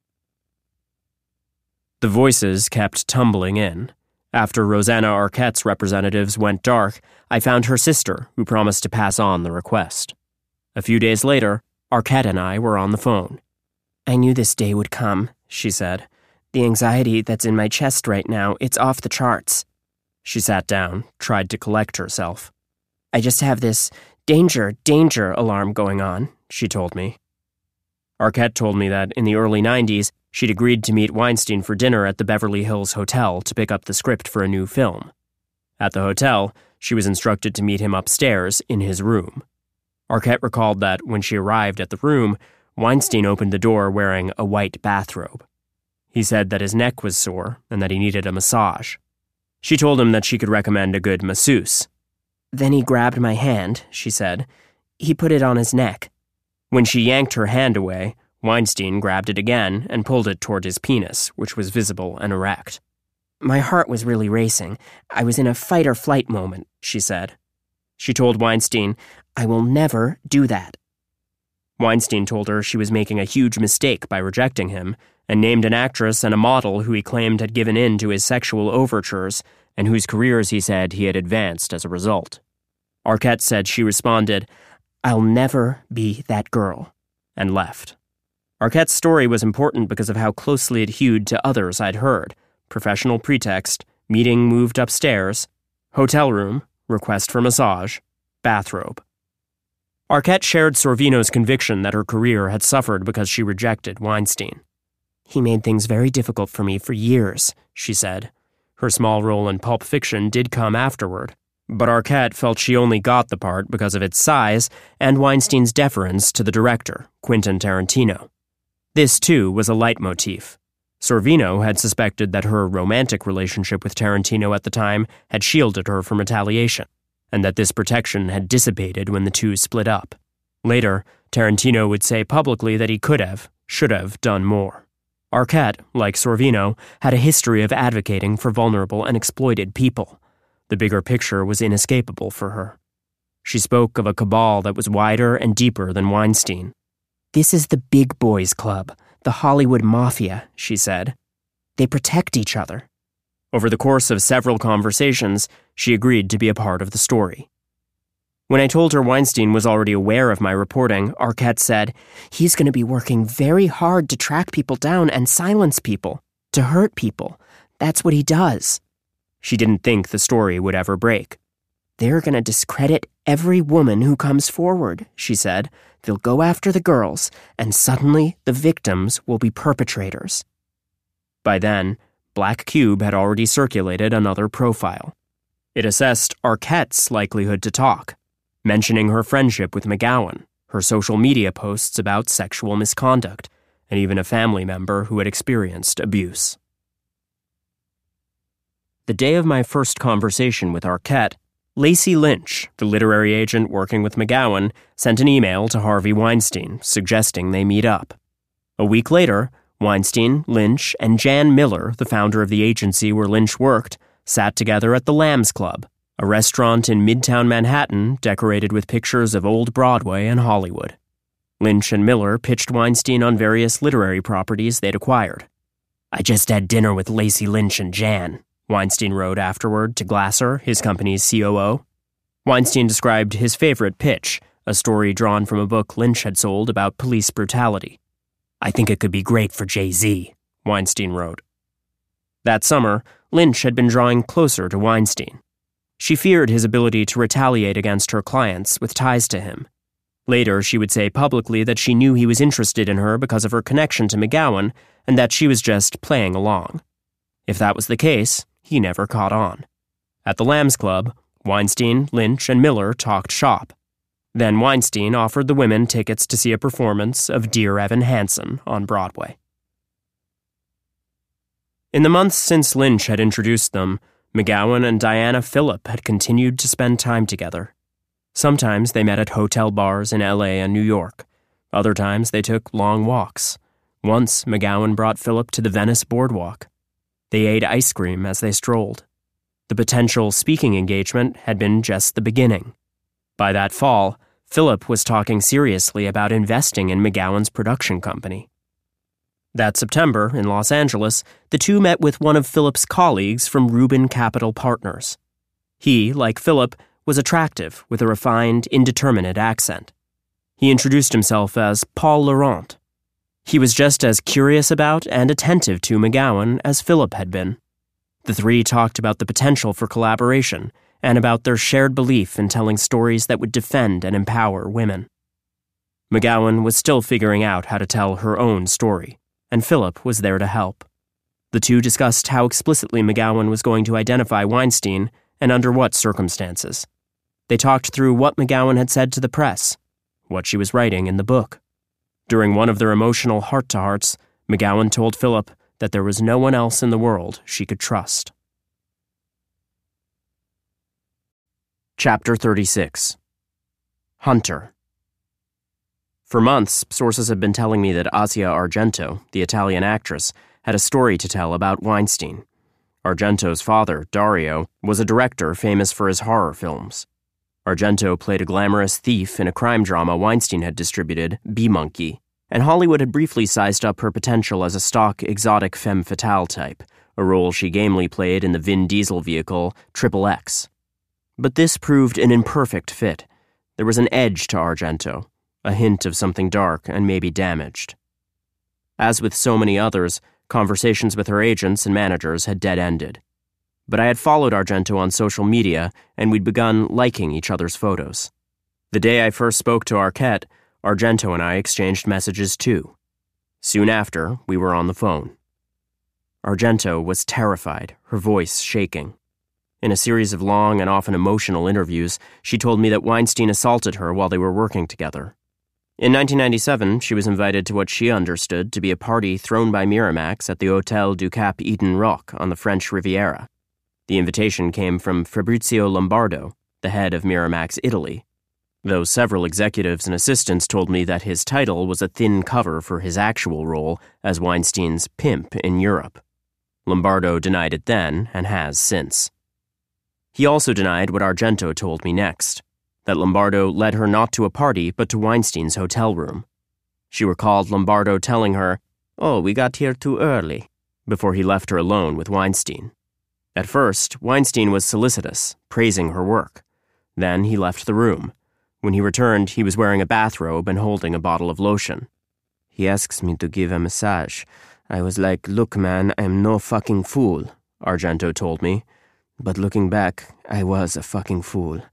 The voices kept tumbling in. After Rosanna Arquette's representatives went dark, I found her sister, who promised to pass on the request. A few days later, Arquette and I were on the phone. "I knew this day would come," she said. "The anxiety that's in my chest right now, it's off the charts." She sat down, tried to collect herself. "I just have this danger, danger alarm going on," she told me. Arquette told me that in the early nineties, she'd agreed to meet Weinstein for dinner at the Beverly Hills Hotel to pick up the script for a new film. At the hotel, she was instructed to meet him upstairs in his room. Arquette recalled that when she arrived at the room, Weinstein opened the door wearing a white bathrobe. He said that his neck was sore and that he needed a massage. She told him that she could recommend a good masseuse. "Then he grabbed my hand," she said. "He put it on his neck." When she yanked her hand away, Weinstein grabbed it again and pulled it toward his penis, which was visible and erect. "My heart was really racing. I was in a fight-or-flight moment," she said. She told Weinstein, "I will never do that." Weinstein told her she was making a huge mistake by rejecting him, and named an actress and a model who he claimed had given in to his sexual overtures, and whose careers he said he had advanced as a result. Arquette said she responded, "I'll never be that girl," and left. Arquette's story was important because of how closely it hewed to others I'd heard: professional pretext, meeting moved upstairs, hotel room, request for massage, bathrobe. Arquette shared Sorvino's conviction that her career had suffered because she rejected Weinstein. "He made things very difficult for me for years," she said. Her small role in Pulp Fiction did come afterward, but Arquette felt she only got the part because of its size and Weinstein's deference to the director, Quentin Tarantino. This, too, was a leitmotif. Sorvino had suspected that her romantic relationship with Tarantino at the time had shielded her from retaliation, and that this protection had dissipated when the two split up. Later, Tarantino would say publicly that he could have, should have, done more. Arquette, like Sorvino, had a history of advocating for vulnerable and exploited people. The bigger picture was inescapable for her. She spoke of a cabal that was wider and deeper than Weinstein. "This is the big boys club, the Hollywood mafia," she said. "They protect each other." Over the course of several conversations, she agreed to be a part of the story. When I told her Weinstein was already aware of my reporting, Arquette said, "He's going to be working very hard to track people down and silence people, to hurt people. That's what he does." She didn't think the story would ever break. "They're going to discredit every woman who comes forward," she said. "They'll go after the girls, and suddenly the victims will be perpetrators." By then, Black Cube had already circulated another profile. It assessed Arquette's likelihood to talk, mentioning her friendship with McGowan, her social media posts about sexual misconduct, and even a family member who had experienced abuse. The day of my first conversation with Arquette, Lacey Lynch, the literary agent working with McGowan, sent an email to Harvey Weinstein suggesting they meet up. A week later, Weinstein, Lynch, and Jan Miller, the founder of the agency where Lynch worked, sat together at the Lambs Club, a restaurant in Midtown Manhattan decorated with pictures of old Broadway and Hollywood. Lynch and Miller pitched Weinstein on various literary properties they'd acquired. "I just had dinner with Lacey Lynch and Jan," Weinstein wrote afterward to Glasser, his company's C O O. Weinstein described his favorite pitch, a story drawn from a book Lynch had sold about police brutality. "I think it could be great for Jay-Z," Weinstein wrote. That summer, Lynch had been drawing closer to Weinstein. She feared his ability to retaliate against her clients with ties to him. Later, she would say publicly that she knew he was interested in her because of her connection to McGowan and that she was just playing along. If that was the case, he never caught on. At the Lambs Club, Weinstein, Lynch, and Miller talked shop. Then Weinstein offered the women tickets to see a performance of Dear Evan Hansen on Broadway. In the months since Lynch had introduced them, McGowan and Diana Phillip had continued to spend time together. Sometimes they met at hotel bars in L A and New York. Other times they took long walks. Once, McGowan brought Phillip to the Venice boardwalk. They ate ice cream as they strolled. The potential speaking engagement had been just the beginning. By that fall, Phillip was talking seriously about investing in McGowan's production company. That September, in Los Angeles, the two met with one of Phillip's colleagues from Rubin Capital Partners. He, like Phillip, was attractive with a refined, indeterminate accent. He introduced himself as Paul Laurent. He was just as curious about and attentive to McGowan as Phillip had been. The three talked about the potential for collaboration and about their shared belief in telling stories that would defend and empower women. McGowan was still figuring out how to tell her own story, and Phillip was there to help. The two discussed how explicitly McGowan was going to identify Weinstein and under what circumstances. They talked through what McGowan had said to the press, what she was writing in the book. During one of their emotional heart-to-hearts, McGowan told Phillip that there was no one else in the world she could trust. Chapter thirty-six. Hunter. For months, sources have been telling me that Asia Argento, the Italian actress, had a story to tell about Weinstein. Argento's father, Dario, was a director famous for his horror films. Argento played a glamorous thief in a crime drama Weinstein had distributed, B-Monkey, and Hollywood had briefly sized up her potential as a stock exotic femme fatale type, a role she gamely played in the Vin Diesel vehicle Triple X. But this proved an imperfect fit. There was an edge to Argento, a hint of something dark and maybe damaged. As with so many others, conversations with her agents and managers had dead-ended. But I had followed Argento on social media, and we'd begun liking each other's photos. The day I first spoke to Arquette, Argento and I exchanged messages too. Soon after, we were on the phone. Argento was terrified, her voice shaking. In a series of long and often emotional interviews, she told me that Weinstein assaulted her while they were working together. In nineteen ninety-seven, she was invited to what she understood to be a party thrown by Miramax at the Hôtel du Cap Eden Rock on the French Riviera. The invitation came from Fabrizio Lombardo, the head of Miramax Italy, though several executives and assistants told me that his title was a thin cover for his actual role as Weinstein's pimp in Europe. Lombardo denied it then and has since. He also denied what Argento told me next, that Lombardo led her not to a party but to Weinstein's hotel room. She recalled Lombardo telling her, "Oh, we got here too early," before he left her alone with Weinstein. At first, Weinstein was solicitous, praising her work. Then he left the room. When he returned, he was wearing a bathrobe and holding a bottle of lotion. "He asks me to give a massage. I was like, look, man, I'm no fucking fool," Argento told me. But looking back, I was a fucking fool.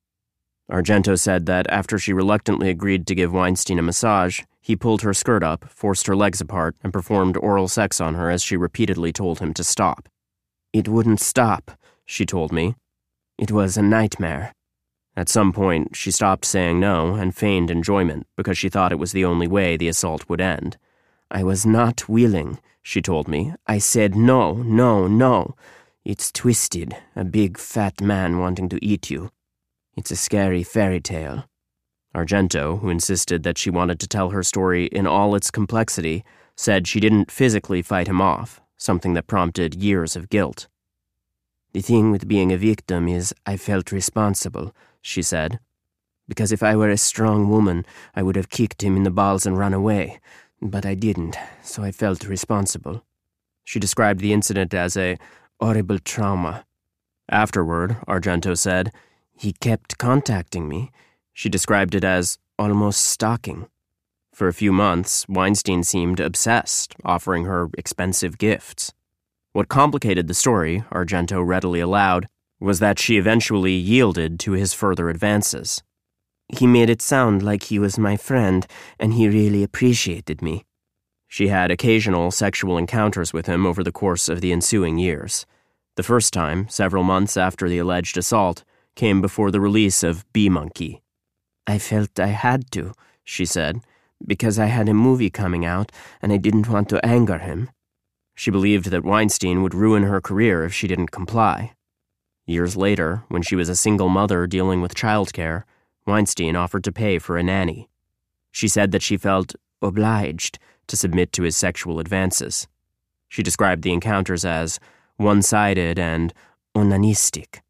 Argento said that after she reluctantly agreed to give Weinstein a massage, he pulled her skirt up, forced her legs apart, and performed oral sex on her as she repeatedly told him to stop. "It wouldn't stop," she told me. "It was a nightmare." At some point, she stopped saying no and feigned enjoyment because she thought it was the only way the assault would end. "I was not willing," she told me. "I said no, no, no. It's twisted, a big fat man wanting to eat you. It's a scary fairy tale." Argento, who insisted that she wanted to tell her story in all its complexity, said she didn't physically fight him off, something that prompted years of guilt. "The thing with being a victim is I felt responsible," she said. "Because if I were a strong woman, I would have kicked him in the balls and run away. But I didn't, so I felt responsible." She described the incident as a horrible trauma. Afterward, Argento said, he kept contacting me. She described it as almost stalking. For a few months, Weinstein seemed obsessed, offering her expensive gifts. What complicated the story, Argento readily allowed, was that she eventually yielded to his further advances. He made it sound like he was my friend, and he really appreciated me. She had occasional sexual encounters with him over the course of the ensuing years. The first time, several months after the alleged assault, came before the release of Bee Monkey. I felt I had to, she said, because I had a movie coming out and I didn't want to anger him. She believed that Weinstein would ruin her career if she didn't comply. Years later, when she was a single mother dealing with childcare, Weinstein offered to pay for a nanny. She said that she felt obliged to submit to his sexual advances. She described the encounters as one-sided and onanistic.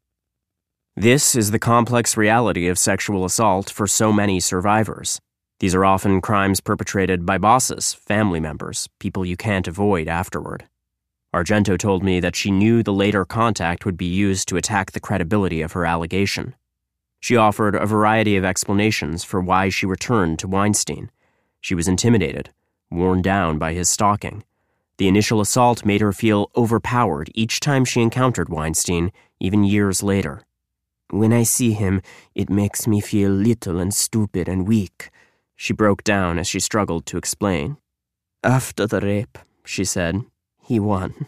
This is the complex reality of sexual assault for so many survivors. These are often crimes perpetrated by bosses, family members, people you can't avoid afterward. Argento told me that she knew the later contact would be used to attack the credibility of her allegation. She offered a variety of explanations for why she returned to Weinstein. She was intimidated, worn down by his stalking. The initial assault made her feel overpowered each time she encountered Weinstein, even years later. When I see him, it makes me feel little and stupid and weak. She broke down as she struggled to explain. After the rape, she said, he won.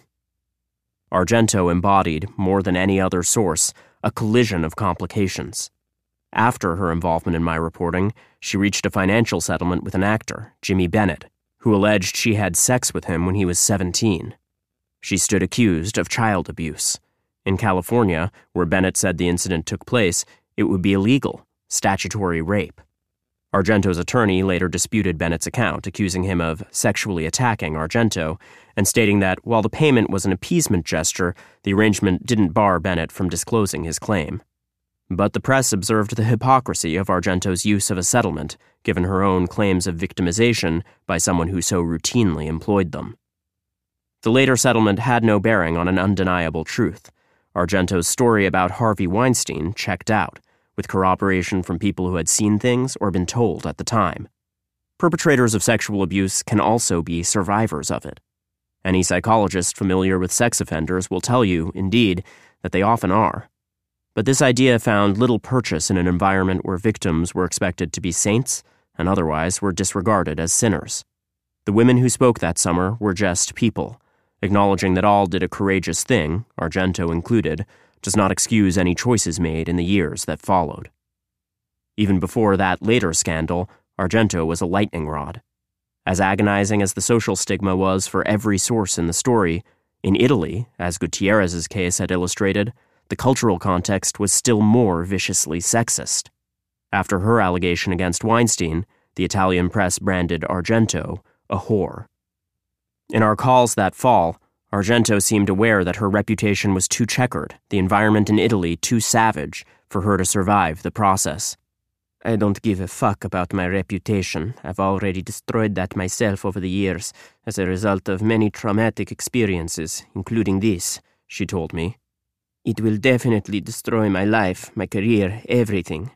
Argento embodied, more than any other source, a collision of complications. After her involvement in my reporting, she reached a financial settlement with an actor, Jimmy Bennett, who alleged she had sex with him when he was seventeen. She stood accused of child abuse. In California, where Bennett said the incident took place, it would be illegal, statutory rape. Argento's attorney later disputed Bennett's account, accusing him of sexually attacking Argento, and stating that while the payment was an appeasement gesture, the arrangement didn't bar Bennett from disclosing his claim. But the press observed the hypocrisy of Argento's use of a settlement, given her own claims of victimization by someone who so routinely employed them. The later settlement had no bearing on an undeniable truth. Argento's story about Harvey Weinstein checked out, with corroboration from people who had seen things or been told at the time. Perpetrators of sexual abuse can also be survivors of it. Any psychologist familiar with sex offenders will tell you, indeed, that they often are. But this idea found little purchase in an environment where victims were expected to be saints and otherwise were disregarded as sinners. The women who spoke that summer were just people, acknowledging that all did a courageous thing, Argento included, does not excuse any choices made in the years that followed. Even before that later scandal, Argento was a lightning rod. As agonizing as the social stigma was for every source in the story, in Italy, as Gutierrez's case had illustrated, the cultural context was still more viciously sexist. After her allegation against Weinstein, the Italian press branded Argento a whore. In our calls that fall, Argento seemed aware that her reputation was too checkered, the environment in Italy too savage, for her to survive the process. I don't give a fuck about my reputation. I've already destroyed that myself over the years as a result of many traumatic experiences, including this, she told me. It will definitely destroy my life, my career, everything.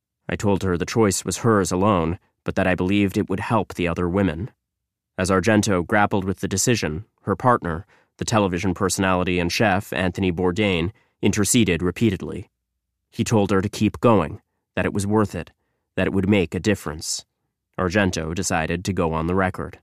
I told her the choice was hers alone, but that I believed it would help the other women. As Argento grappled with the decision, her partner, the television personality and chef Anthony Bourdain, interceded repeatedly. He told her to keep going, that it was worth it, that it would make a difference. Argento decided to go on the record.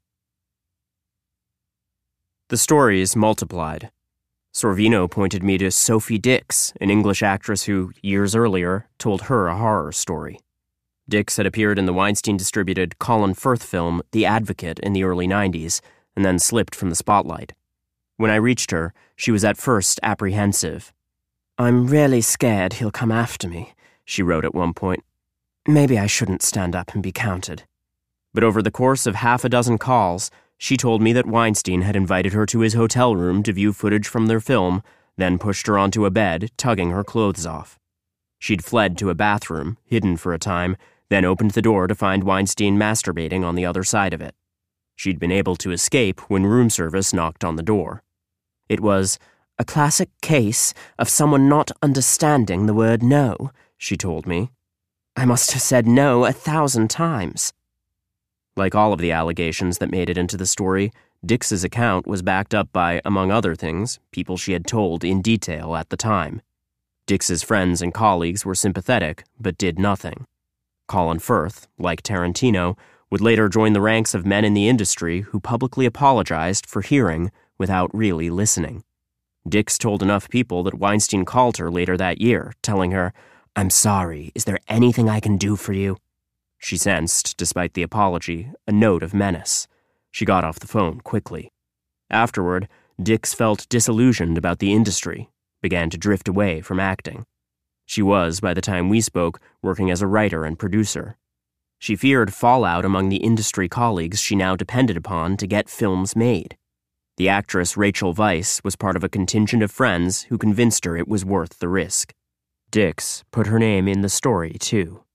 The stories multiplied. Sorvino pointed me to Sophie Dix, an English actress who, years earlier, told her a horror story. Dix had appeared in the Weinstein-distributed Colin Firth film The Advocate in the early nineties, and then slipped from the spotlight. When I reached her, she was at first apprehensive. I'm really scared he'll come after me, she wrote at one point. Maybe I shouldn't stand up and be counted. But over the course of half a dozen calls, she told me that Weinstein had invited her to his hotel room to view footage from their film, then pushed her onto a bed, tugging her clothes off. She'd fled to a bathroom, hidden for a time, then opened the door to find Weinstein masturbating on the other side of it. She'd been able to escape when room service knocked on the door. It was A classic case of someone not understanding the word no, she told me. I must have said no a thousand times. Like all of the allegations that made it into the story, Dix's account was backed up by, among other things, people she had told in detail at the time. Dix's friends and colleagues were sympathetic, but did nothing. Colin Firth, like Tarantino, would later join the ranks of men in the industry who publicly apologized for hearing without really listening. Dix told enough people that Weinstein called her later that year, telling her, "I'm sorry, is there anything I can do for you?" She sensed, despite the apology, a note of menace. She got off the phone quickly. Afterward, Dix felt disillusioned about the industry, began to drift away from acting. She was, by the time we spoke, working as a writer and producer. She feared fallout among the industry colleagues she now depended upon to get films made. The actress Rachel Weisz was part of a contingent of friends who convinced her it was worth the risk. Dix put her name in the story, too.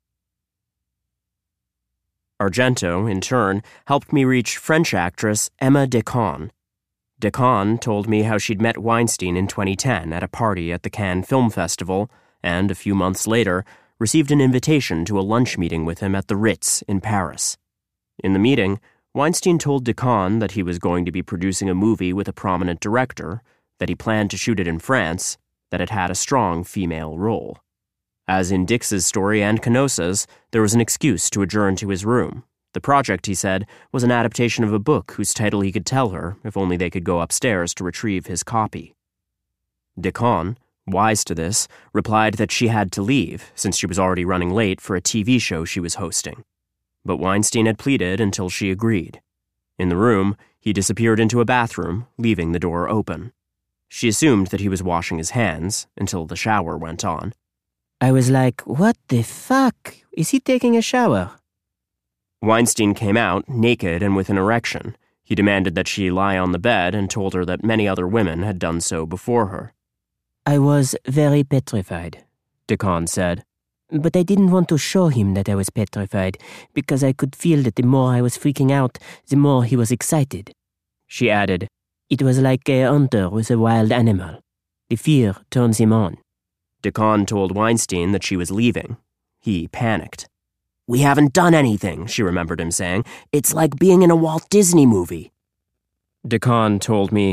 Argento, in turn, helped me reach French actress Emma Decaune. Decaune told me how she'd met Weinstein in twenty ten at a party at the Cannes Film Festival and, a few months later, received an invitation to a lunch meeting with him at the Ritz in Paris. In the meeting, Weinstein told Decaune that he was going to be producing a movie with a prominent director, that he planned to shoot it in France, that it had a strong female role. As in Dix's story and Canosa's, there was an excuse to adjourn to his room. The project, he said, was an adaptation of a book whose title he could tell her if only they could go upstairs to retrieve his copy. Decaune, wise to this, replied that she had to leave, since she was already running late for a T V show she was hosting. But Weinstein had pleaded until she agreed. In the room, he disappeared into a bathroom, leaving the door open. She assumed that he was washing his hands until the shower went on. I was like, what the fuck? Is he taking a shower? Weinstein came out, naked and with an erection. He demanded that she lie on the bed and told her that many other women had done so before her. I was very petrified, Decaune said. But I didn't want to show him that I was petrified, because I could feel that the more I was freaking out, the more he was excited. She added, it was like a hunter with a wild animal. The fear turns him on. Decaune told Weinstein that she was leaving. He panicked. "We haven't done anything," she remembered him saying. "It's like being in a Walt Disney movie." Decaune told me,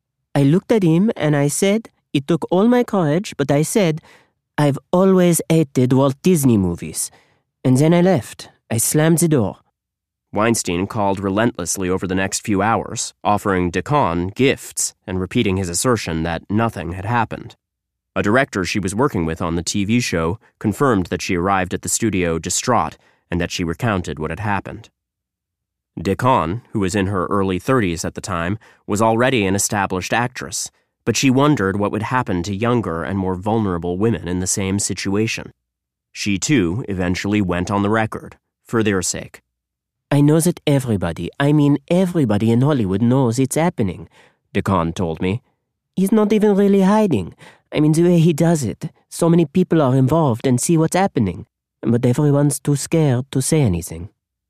I looked at him and I said, it took all my courage, but I said, I've always hated Walt Disney movies. And then I left. I slammed the door. Weinstein called relentlessly over the next few hours, offering Decaune gifts and repeating his assertion that nothing had happened. A director she was working with on the T V show confirmed that she arrived at the studio distraught and that she recounted what had happened. Decaune, who was in her early thirties at the time, was already an established actress, but she wondered what would happen to younger and more vulnerable women in the same situation. She, too, eventually went on the record, for their sake. I know that everybody, I mean everybody in Hollywood knows it's happening, Decaune told me. He's not even really hiding. I mean, the way he does it, so many people are involved and see what's happening, but everyone's too scared to say anything.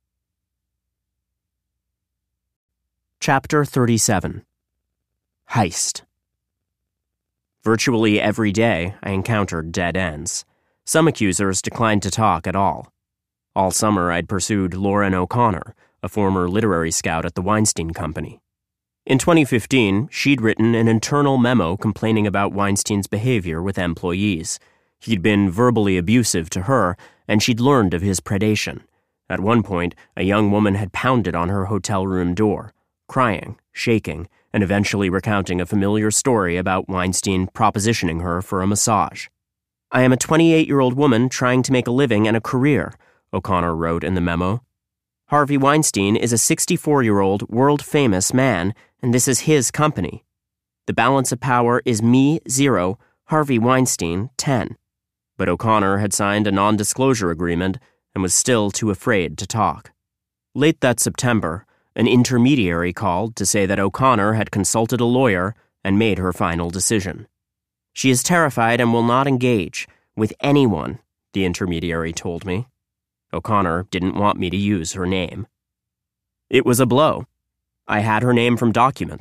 Chapter thirty-seven. Heist. Virtually every day, I encountered dead ends. Some accusers declined to talk at all. All summer, I'd pursued Lauren O'Connor, a former literary scout at the Weinstein Company. In twenty fifteen, she'd written an internal memo complaining about Weinstein's behavior with employees. He'd been verbally abusive to her, and she'd learned of his predation. At one point, a young woman had pounded on her hotel room door, crying, shaking, and eventually recounting a familiar story about Weinstein propositioning her for a massage. I am a twenty-eight-year-old woman trying to make a living and a career, O'Connor wrote in the memo. Harvey Weinstein is a sixty-four-year-old world-famous man, and this is his company. The balance of power is me, zero, Harvey Weinstein, ten. But O'Connor had signed a non-disclosure agreement and was still too afraid to talk. Late that September, an intermediary called to say that O'Connor had consulted a lawyer and made her final decision. She is terrified and will not engage with anyone, the intermediary told me. O'Connor didn't want me to use her name. It was a blow. I had her name from documents,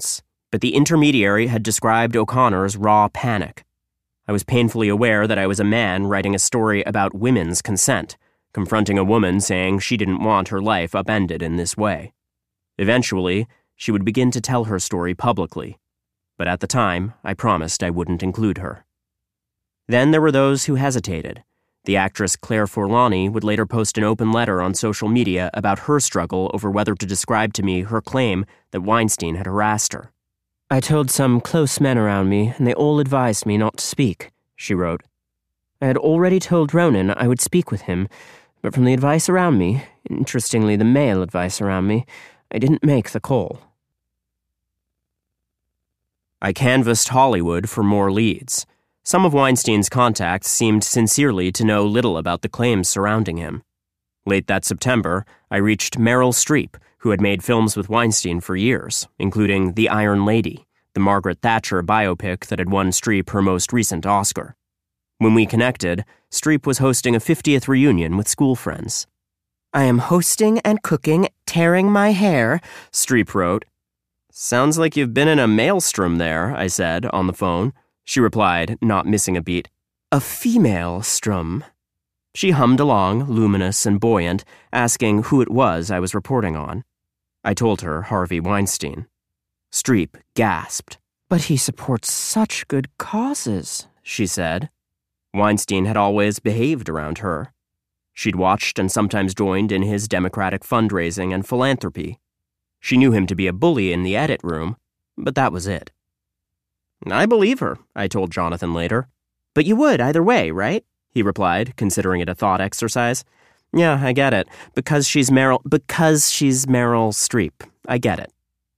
but the intermediary had described O'Connor's raw panic. I was painfully aware that I was a man writing a story about women's consent, confronting a woman saying she didn't want her life upended in this way. Eventually, she would begin to tell her story publicly, but at the time, I promised I wouldn't include her. Then there were those who hesitated. The actress Claire Forlani would later post an open letter on social media about her struggle over whether to describe to me her claim that Weinstein had harassed her. "I told some close men around me, and they all advised me not to speak," she wrote. "I had already told Ronan I would speak with him, but from the advice around me, interestingly the male advice around me, I didn't make the call." I canvassed Hollywood for more leads. Some of Weinstein's contacts seemed sincerely to know little about the claims surrounding him. Late that September, I reached Meryl Streep, who had made films with Weinstein for years, including The Iron Lady, the Margaret Thatcher biopic that had won Streep her most recent Oscar. When we connected, Streep was hosting a fiftieth reunion with school friends. "I am hosting and cooking, tearing my hair," Streep wrote. "Sounds like you've been in a maelstrom there," I said on the phone. She replied, not missing a beat, "A female strum." She hummed along, luminous and buoyant, asking who it was I was reporting on. I told her Harvey Weinstein. Streep gasped. "But he supports such good causes," she said. Weinstein had always behaved around her. She'd watched and sometimes joined in his Democratic fundraising and philanthropy. She knew him to be a bully in the edit room, but that was it. "I believe her," I told Jonathan later. "But you would either way, right?" he replied, considering it a thought exercise. "Yeah, I get it. Because she's Meryl... Because she's Meryl Streep. I get it."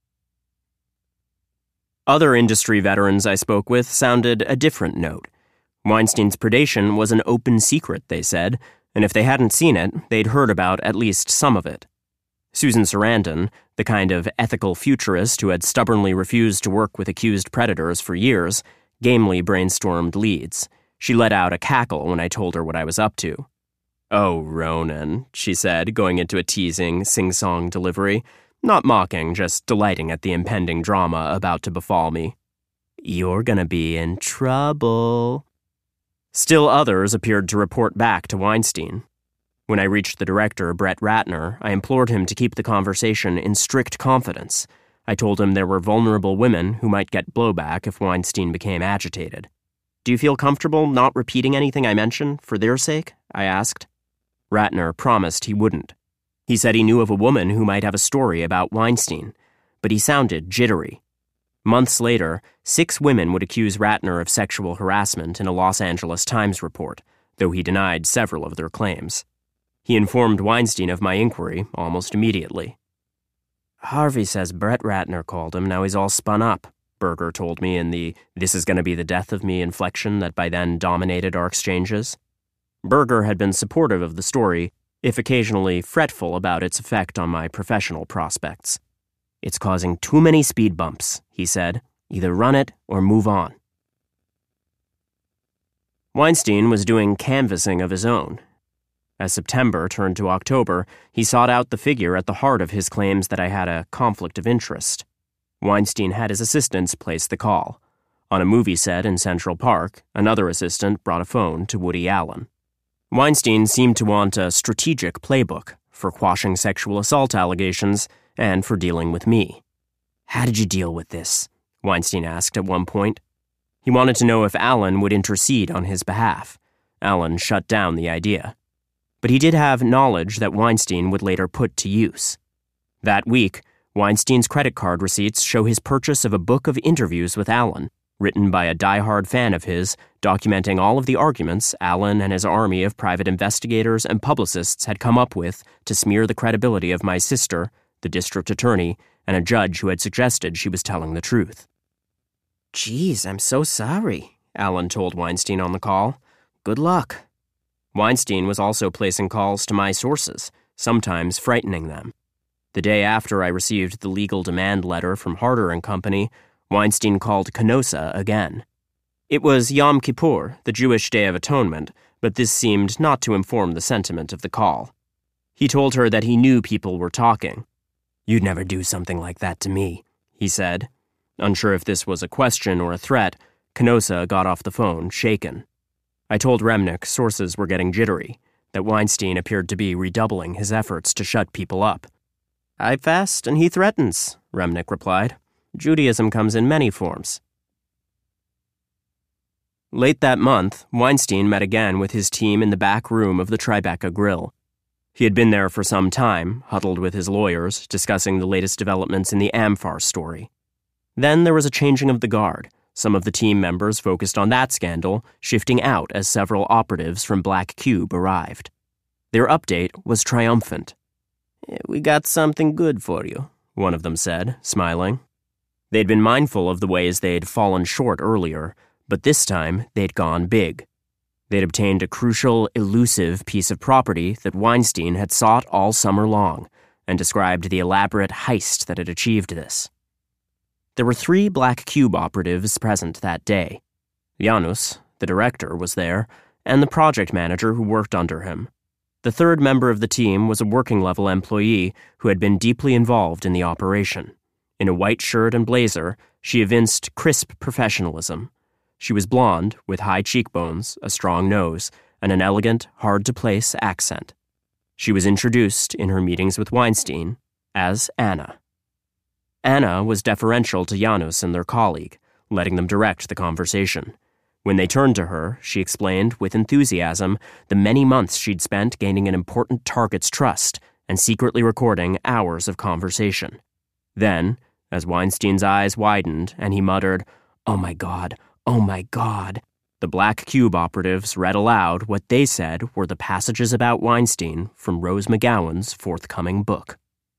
Other industry veterans I spoke with sounded a different note. Weinstein's predation was an open secret, they said, and if they hadn't seen it, they'd heard about at least some of it. Susan Sarandon, the kind of ethical futurist who had stubbornly refused to work with accused predators for years, gamely brainstormed leads. She let out a cackle when I told her what I was up to. "Oh, Ronan," she said, going into a teasing, sing-song delivery, not mocking, just delighting at the impending drama about to befall me. "You're gonna be in trouble." Still others appeared to report back to Weinstein. When I reached the director, Brett Ratner, I implored him to keep the conversation in strict confidence. I told him there were vulnerable women who might get blowback if Weinstein became agitated. "Do you feel comfortable not repeating anything I mention, for their sake?" I asked. Ratner promised he wouldn't. He said he knew of a woman who might have a story about Weinstein, but he sounded jittery. Months later, six women would accuse Ratner of sexual harassment in a Los Angeles Times report, though he denied several of their claims. He informed Weinstein of my inquiry almost immediately. "Harvey says Brett Ratner called him, now he's all spun up," Berger told me in the "this is going to be the death of me" inflection that by then dominated our exchanges. Berger had been supportive of the story, if occasionally fretful about its effect on my professional prospects. "It's causing too many speed bumps," he said. "Either run it or move on." Weinstein was doing canvassing of his own. As September turned to October, he sought out the figure at the heart of his claims that I had a conflict of interest. Weinstein had his assistants place the call. On a movie set in Central Park, another assistant brought a phone to Woody Allen. Weinstein seemed to want a strategic playbook for quashing sexual assault allegations and for dealing with me. "How did you deal with this?" Weinstein asked at one point. He wanted to know if Allen would intercede on his behalf. Allen shut down the idea. But he did have knowledge that Weinstein would later put to use. That week, Weinstein's credit card receipts show his purchase of a book of interviews with Allen, written by a diehard fan of his, documenting all of the arguments Allen and his army of private investigators and publicists had come up with to smear the credibility of my sister, the district attorney, and a judge who had suggested she was telling the truth. "Geez, I'm so sorry," Allen told Weinstein on the call. "Good luck." Weinstein was also placing calls to my sources, sometimes frightening them. The day after I received the legal demand letter from Harder and Company, Weinstein called Canossa again. It was Yom Kippur, the Jewish Day of Atonement, but this seemed not to inform the sentiment of the call. He told her that he knew people were talking. "You'd never do something like that to me," he said. Unsure if this was a question or a threat, Canosa got off the phone, shaken. I told Remnick sources were getting jittery, that Weinstein appeared to be redoubling his efforts to shut people up. "I fast and he threatens," Remnick replied. "Judaism comes in many forms." Late that month, Weinstein met again with his team in the back room of the Tribeca Grill. He had been there for some time, huddled with his lawyers, discussing the latest developments in the Amfar story. Then there was a changing of the guard. Some of the team members focused on that scandal, shifting out as several operatives from Black Cube arrived. Their update was triumphant. "We got something good for you," one of them said, smiling. They'd been mindful of the ways they'd fallen short earlier, but this time they'd gone big. They'd obtained a crucial, elusive piece of property that Weinstein had sought all summer long, and described the elaborate heist that had achieved this. There were three Black Cube operatives present that day. Janus, the director, was there, and the project manager who worked under him. The third member of the team was a working-level employee who had been deeply involved in the operation. In a white shirt and blazer, she evinced crisp professionalism. She was blonde, with high cheekbones, a strong nose, and an elegant, hard-to-place accent. She was introduced, in her meetings with Weinstein, as Anna. Anna was deferential to Janus and their colleague, letting them direct the conversation. When they turned to her, she explained with enthusiasm the many months she'd spent gaining an important target's trust and secretly recording hours of conversation. Then, as Weinstein's eyes widened and he muttered, "Oh my God, oh my God," the Black Cube operatives read aloud what they said were the passages about Weinstein from Rose McGowan's forthcoming book.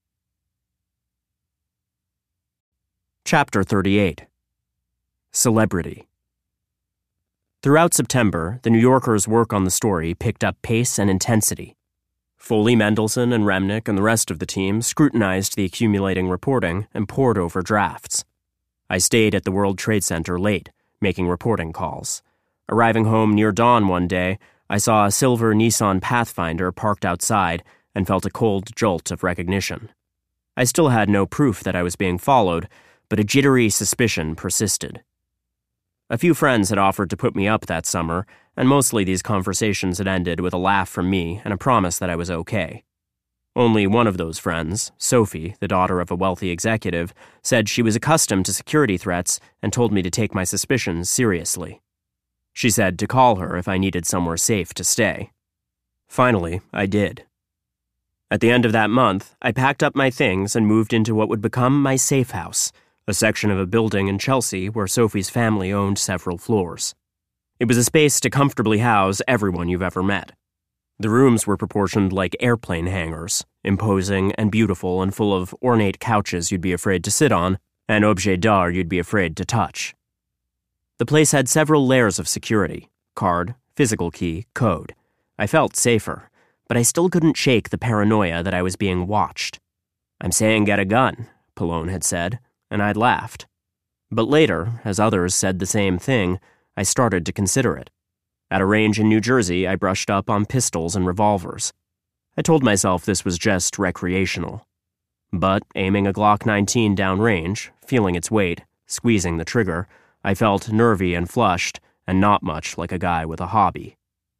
Chapter thirty-eight. Celebrity. Throughout September, the New Yorker's work on the story picked up pace and intensity. Foley, Mendelsohn, and Remnick and the rest of the team scrutinized the accumulating reporting and pored over drafts. I stayed at the World Trade Center late, making reporting calls. Arriving home near dawn one day, I saw a silver Nissan Pathfinder parked outside and felt a cold jolt of recognition. I still had no proof that I was being followed, but a jittery suspicion persisted. A few friends had offered to put me up that summer, and mostly these conversations had ended with a laugh from me and a promise that I was okay. Only one of those friends, Sophie, the daughter of a wealthy executive, said she was accustomed to security threats and told me to take my suspicions seriously. She said to call her if I needed somewhere safe to stay. Finally, I did. At the end of that month, I packed up my things and moved into what would become my safe house, a section of a building in Chelsea where Sophie's family owned several floors. It was a space to comfortably house everyone you've ever met. The rooms were proportioned like airplane hangars, imposing and beautiful and full of ornate couches you'd be afraid to sit on and objets d'art you'd be afraid to touch. The place had several layers of security: card, physical key, code. I felt safer, but I still couldn't shake the paranoia that I was being watched. "I'm saying get a gun," Pallone had said, and I'd laughed. But later, as others said the same thing, I started to consider it. At a range in New Jersey, I brushed up on pistols and revolvers. I told myself this was just recreational. But aiming a Glock nineteen downrange, feeling its weight, squeezing the trigger, I felt nervy and flushed, and not much like a guy with a hobby.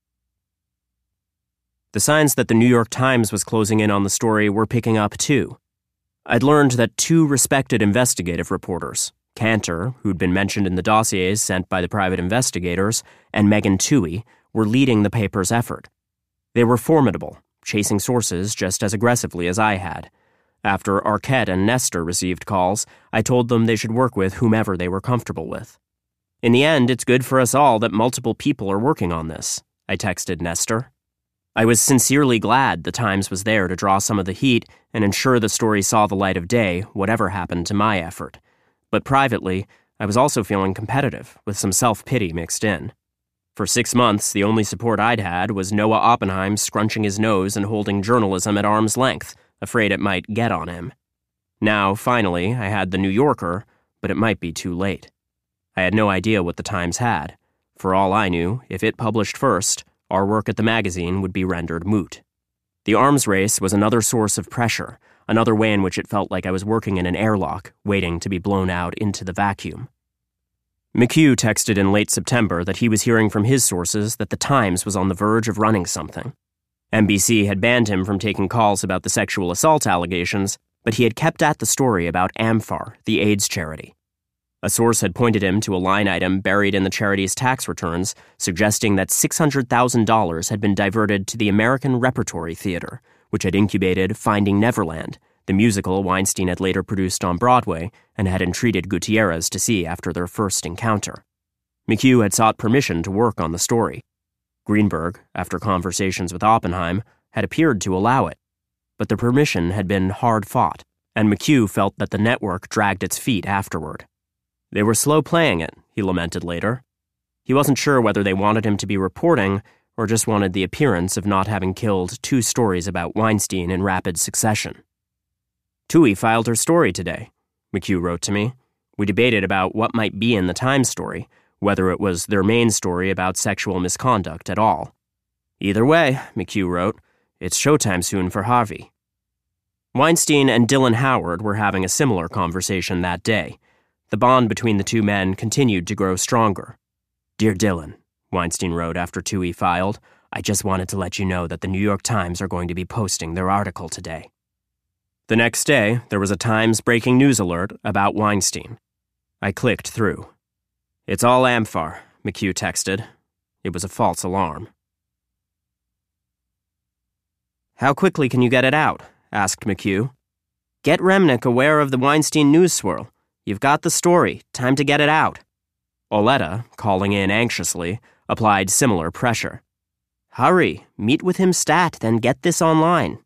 The signs that the New York Times was closing in on the story were picking up, too. I'd learned that two respected investigative reporters, Cantor, who'd been mentioned in the dossiers sent by the private investigators, and Megan Toohey, were leading the paper's effort. They were formidable, chasing sources just as aggressively as I had. After Arquette and Nestor received calls, I told them they should work with whomever they were comfortable with. "In the end, it's good for us all that multiple people are working on this," I texted Nestor. I was sincerely glad the Times was there to draw some of the heat and ensure the story saw the light of day, whatever happened to my effort. But privately, I was also feeling competitive, with some self-pity mixed in. For six months, the only support I'd had was Noah Oppenheim scrunching his nose and holding journalism at arm's length, afraid it might get on him. Now, finally, I had the New Yorker, but it might be too late. I had no idea what the Times had. For all I knew, if it published first, our work at the magazine would be rendered moot. The arms race was another source of pressure. another way in which it felt like I was working in an airlock, waiting to be blown out into the vacuum. McHugh texted in late September that he was hearing from his sources that the Times was on the verge of running something. N B C had banned him from taking calls about the sexual assault allegations, but he had kept at the story about AmFAR, the AIDS charity. A source had pointed him to a line item buried in the charity's tax returns, suggesting that six hundred thousand dollars had been diverted to the American Repertory Theater, which had incubated Finding Neverland, the musical Weinstein had later produced on Broadway and had entreated Gutierrez to see after their first encounter. McHugh had sought permission to work on the story. Greenberg, after conversations with Oppenheim, had appeared to allow it. But the permission had been hard-fought, and McHugh felt that the network dragged its feet afterward. They were slow playing it, he lamented later. He wasn't sure whether they wanted him to be reporting or just wanted the appearance of not having killed two stories about Weinstein in rapid succession. Tui filed her story today, McHugh wrote to me. We debated about what might be in the Times story, whether it was their main story about sexual misconduct at all. Either way, McHugh wrote, it's showtime soon for Harvey. Weinstein and Dylan Howard were having a similar conversation that day. The bond between the two men continued to grow stronger. Dear Dylan, Weinstein wrote after Tui filed, I just wanted to let you know that the New York Times are going to be posting their article today. The next day, there was a Times breaking news alert about Weinstein. I clicked through. It's all AmFAR, McHugh texted. It was a false alarm. How quickly can you get it out? Asked McHugh. Get Remnick aware of the Weinstein news swirl. You've got the story. Time to get it out. Oleta, calling in anxiously, applied similar pressure. Hurry, meet with him stat, then get this online.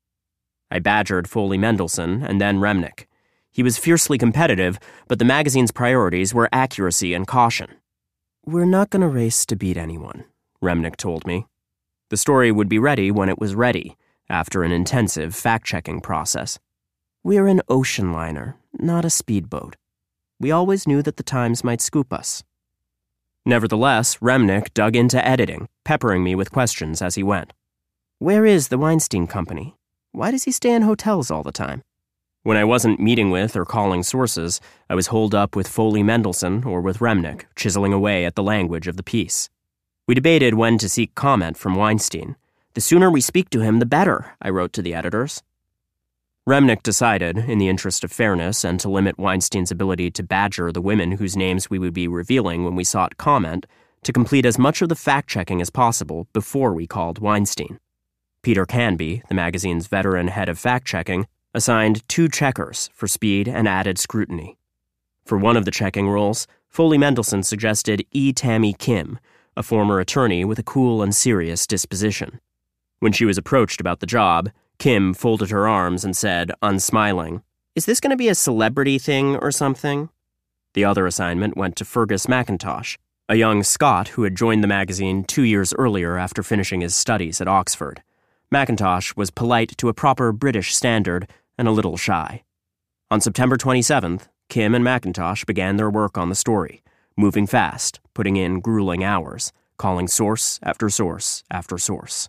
I badgered Foley Mendelsohn and then Remnick. He was fiercely competitive, but the magazine's priorities were accuracy and caution. We're not going to race to beat anyone, Remnick told me. The story would be ready when it was ready, after an intensive fact-checking process. We're an ocean liner, not a speedboat. We always knew that the Times might scoop us. Nevertheless, Remnick dug into editing, peppering me with questions as he went. Where is the Weinstein Company? Why does he stay in hotels all the time? When I wasn't meeting with or calling sources, I was holed up with Foley Mendelsohn or with Remnick, chiseling away at the language of the piece. We debated when to seek comment from Weinstein. The sooner we speak to him, the better, I wrote to the editors. Remnick decided, in the interest of fairness and to limit Weinstein's ability to badger the women whose names we would be revealing when we sought comment, to complete as much of the fact-checking as possible before we called Weinstein. Peter Canby, the magazine's veteran head of fact-checking, assigned two checkers for speed and added scrutiny. For one of the checking roles, Foley Mendelsohn suggested E. Tammy Kim, a former attorney with a cool and serious disposition. When she was approached about the job, Kim folded her arms and said, unsmiling, Is this going to be a celebrity thing or something? The other assignment went to Fergus McIntosh, a young Scot who had joined the magazine two years earlier after finishing his studies at Oxford. McIntosh was polite to a proper British standard and a little shy. On September twenty-seventh, Kim and McIntosh began their work on the story, moving fast, putting in grueling hours, calling source after source after source.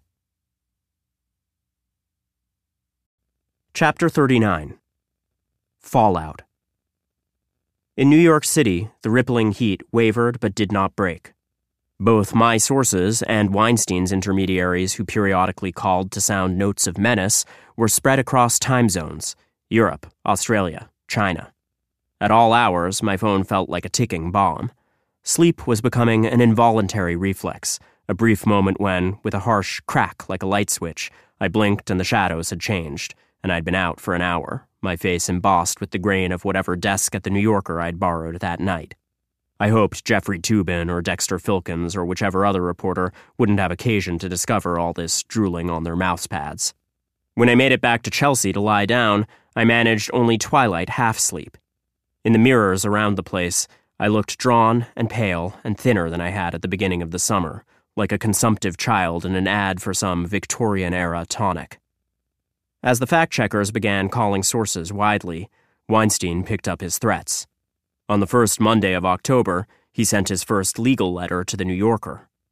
Chapter thirty-nine. Fallout. In New York City, the rippling heat wavered but did not break. Both my sources and Weinstein's intermediaries who periodically called to sound notes of menace were spread across time zones, Europe, Australia, China. At all hours, my phone felt like a ticking bomb. Sleep was becoming an involuntary reflex, a brief moment when, with a harsh crack like a light switch, I blinked and the shadows had changed, and I'd been out for an hour, my face embossed with the grain of whatever desk at the New Yorker I'd borrowed that night. I hoped Jeffrey Toobin or Dexter Filkins or whichever other reporter wouldn't have occasion to discover all this drooling on their mousepads. When I made it back to Chelsea to lie down, I managed only twilight half-sleep. In the mirrors around the place, I looked drawn and pale and thinner than I had at the beginning of the summer, like a consumptive child in an ad for some Victorian-era tonic. As the fact-checkers began calling sources widely, Weinstein picked up his threats. On the first Monday of October, he sent his first legal letter to the New Yorker.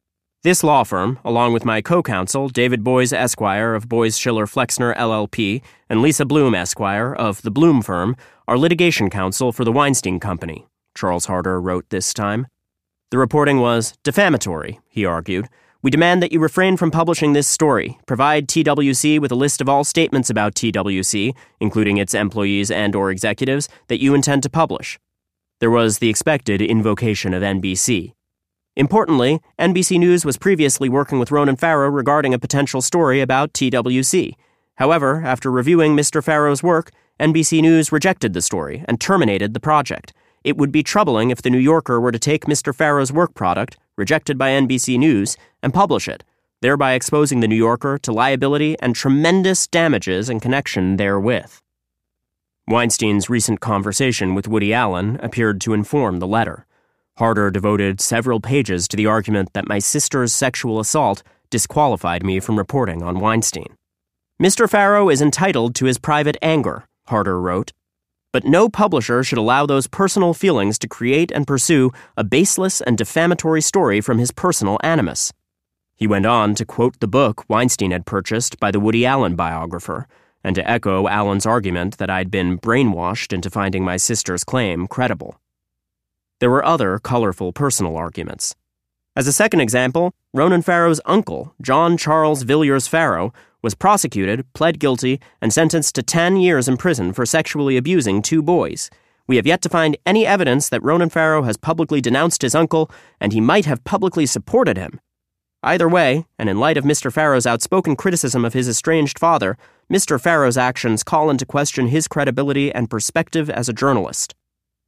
This law firm, along with my co-counsel, David Boyes, Esquire of Boyes Schiller Flexner, L L P, and Lisa Bloom, Esquire of the Bloom Firm, are litigation counsel for the Weinstein Company, Charles Harder wrote this time. The reporting was defamatory, he argued. We demand that you refrain from publishing this story. Provide T W C with a list of all statements about T W C, including its employees and or executives, that you intend to publish. There was the expected invocation of N B C. Importantly, N B C News was previously working with Ronan Farrow regarding a potential story about T W C. However, after reviewing Mister Farrow's work, N B C News rejected the story and terminated the project. It would be troubling if the New Yorker were to take Mister Farrow's work product, rejected by N B C News, and publish it, thereby exposing the New Yorker to liability and tremendous damages in connection therewith. Weinstein's recent conversation with Woody Allen appeared to inform the letter. Harder devoted several pages to the argument that my sister's sexual assault disqualified me from reporting on Weinstein. Mister Farrow is entitled to his private anger, Harder wrote, but no publisher should allow those personal feelings to create and pursue a baseless and defamatory story from his personal animus. He went on to quote the book Weinstein had purchased by the Woody Allen biographer, and to echo Allen's argument that I'd been brainwashed into finding my sister's claim credible. There were other colorful personal arguments. As a second example, Ronan Farrow's uncle, John Charles Villiers Farrow, was prosecuted, pled guilty, and sentenced to ten years in prison for sexually abusing two boys. We have yet to find any evidence that Ronan Farrow has publicly denounced his uncle, and he might have publicly supported him. Either way, and in light of Mister Farrow's outspoken criticism of his estranged father, Mister Farrow's actions call into question his credibility and perspective as a journalist.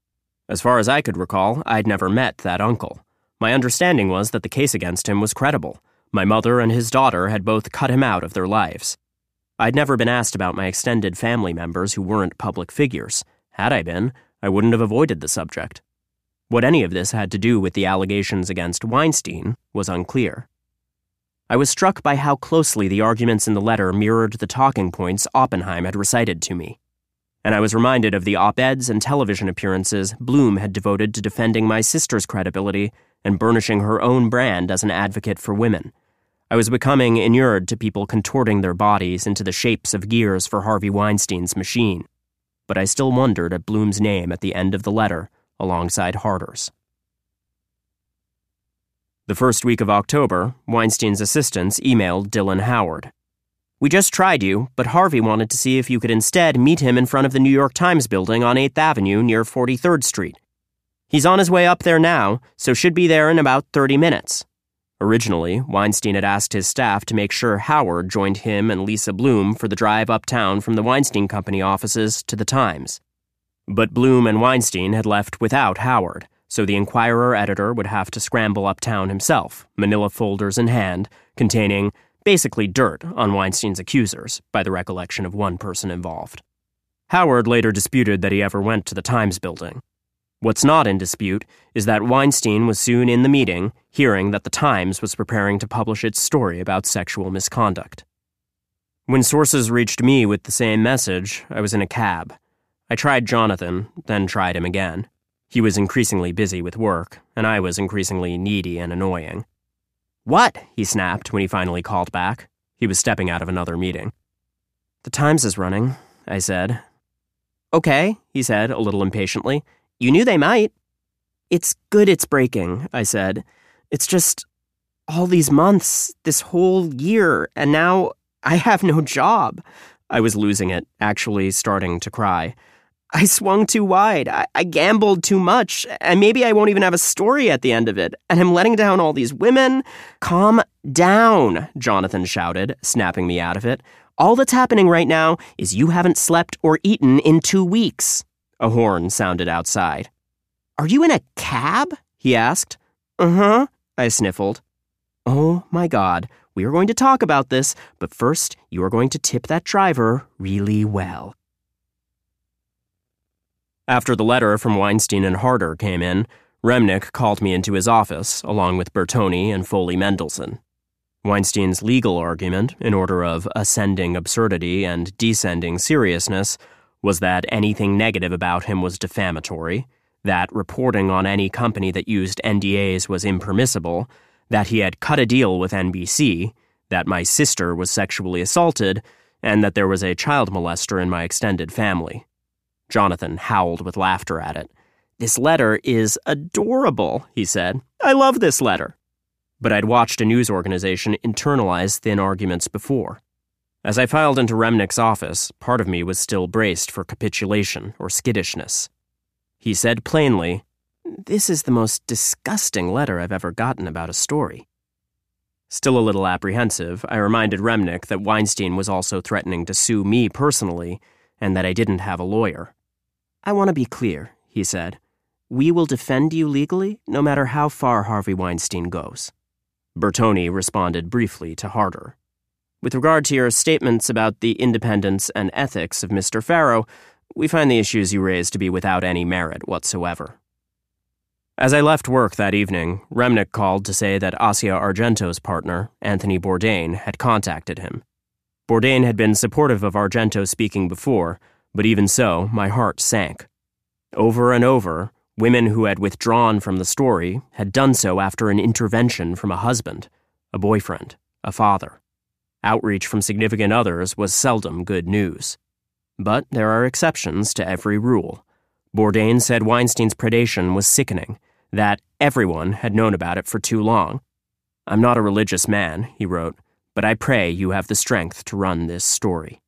As far as I could recall, I'd never met that uncle. My understanding was that the case against him was credible. My mother and his daughter had both cut him out of their lives. I'd never been asked about my extended family members who weren't public figures. Had I been, I wouldn't have avoided the subject. What any of this had to do with the allegations against Weinstein was unclear. I was struck by how closely the arguments in the letter mirrored the talking points Oppenheim had recited to me. And I was reminded of the op-eds and television appearances Bloom had devoted to defending my sister's credibility and burnishing her own brand as an advocate for women. I was becoming inured to people contorting their bodies into the shapes of gears for Harvey Weinstein's machine. But I still wondered at Bloom's name at the end of the letter, alongside Harder's. The first week of October, Weinstein's assistants emailed Dylan Howard. We just tried you, but Harvey wanted to see if you could instead meet him in front of the New York Times building on eighth Avenue near forty-third Street. He's on his way up there now, so should be there in about thirty minutes. Originally, Weinstein had asked his staff to make sure Howard joined him and Lisa Bloom for the drive uptown from the Weinstein Company offices to the Times. But Bloom and Weinstein had left without Howard, so the Inquirer editor would have to scramble uptown himself, manila folders in hand, containing basically dirt on Weinstein's accusers, by the recollection of one person involved. Howard later disputed that he ever went to the Times building. What's not in dispute is that Weinstein was soon in the meeting, hearing that the Times was preparing to publish its story about sexual misconduct. When sources reached me with the same message, I was in a cab. I tried Jonathan, then tried him again. He was increasingly busy with work, and I was increasingly needy and annoying. What? He snapped when he finally called back. He was stepping out of another meeting. The Times is running, I said. Okay, he said a little impatiently. You knew they might. It's good it's breaking, I said. It's just all these months, this whole year, and now I have no job. I was losing it, actually starting to cry. I swung too wide, I, I gambled too much, and maybe I won't even have a story at the end of it, and I'm letting down all these women. Calm down, Jonathan shouted, snapping me out of it. All that's happening right now is you haven't slept or eaten in two weeks. A horn sounded outside. Are you in a cab? He asked. Uh-huh, I sniffled. Oh, my God, we are going to talk about this, but first you are going to tip that driver really well. After the letter from Weinstein and Harder came in, Remnick called me into his office, along with Bertoni and Foley Mendelsohn. Weinstein's legal argument, in order of ascending absurdity and descending seriousness, was that anything negative about him was defamatory, that reporting on any company that used N D As was impermissible, that he had cut a deal with N B C, that my sister was sexually assaulted, and that there was a child molester in my extended family. Jonathan howled with laughter at it. "This letter is adorable," he said. "I love this letter." But I'd watched a news organization internalize thin arguments before. As I filed into Remnick's office, part of me was still braced for capitulation or skittishness. He said plainly, "This is the most disgusting letter I've ever gotten about a story." Still a little apprehensive, I reminded Remnick that Weinstein was also threatening to sue me personally and that I didn't have a lawyer. "I want to be clear," he said. "We will defend you legally, no matter how far Harvey Weinstein goes." Bertoni responded briefly to Harder. "With regard to your statements about the independence and ethics of Mister Farrow, we find the issues you raised to be without any merit whatsoever." As I left work that evening, Remnick called to say that Asia Argento's partner, Anthony Bourdain, had contacted him. Bourdain had been supportive of Argento speaking before, but even so, my heart sank. Over and over, women who had withdrawn from the story had done so after an intervention from a husband, a boyfriend, a father. Outreach from significant others was seldom good news. But there are exceptions to every rule. Bourdain said Weinstein's predation was sickening, that everyone had known about it for too long. "I'm not a religious man," he wrote, "but I pray you have the strength to run this story."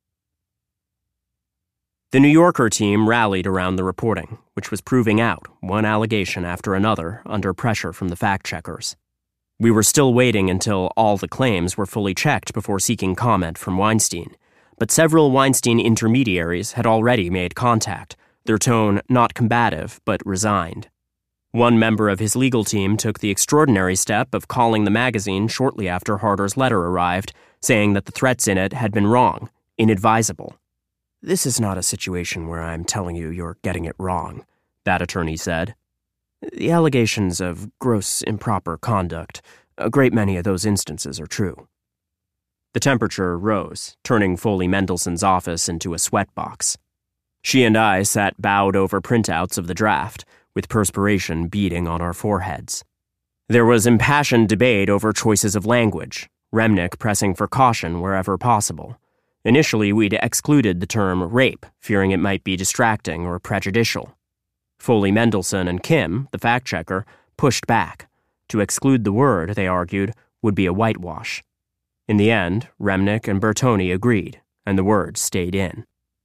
The New Yorker team rallied around the reporting, which was proving out, one allegation after another, under pressure from the fact-checkers. We were still waiting until all the claims were fully checked before seeking comment from Weinstein, but several Weinstein intermediaries had already made contact, their tone not combative but resigned. One member of his legal team took the extraordinary step of calling the magazine shortly after Harder's letter arrived, saying that the threats in it had been wrong, inadvisable. "This is not a situation where I'm telling you you're getting it wrong," that attorney said. "The allegations of gross improper conduct, a great many of those instances are true." The temperature rose, turning Foley Mendelssohn's office into a sweatbox. She and I sat bowed over printouts of the draft, with perspiration beading on our foreheads. There was impassioned debate over choices of language, Remnick pressing for caution wherever possible. Initially, we'd excluded the term rape, fearing it might be distracting or prejudicial. Foley Mendelssohn and Kim, the fact-checker, pushed back. To exclude the word, they argued, would be a whitewash. In the end, Remnick and Bertoni agreed, and the word stayed in.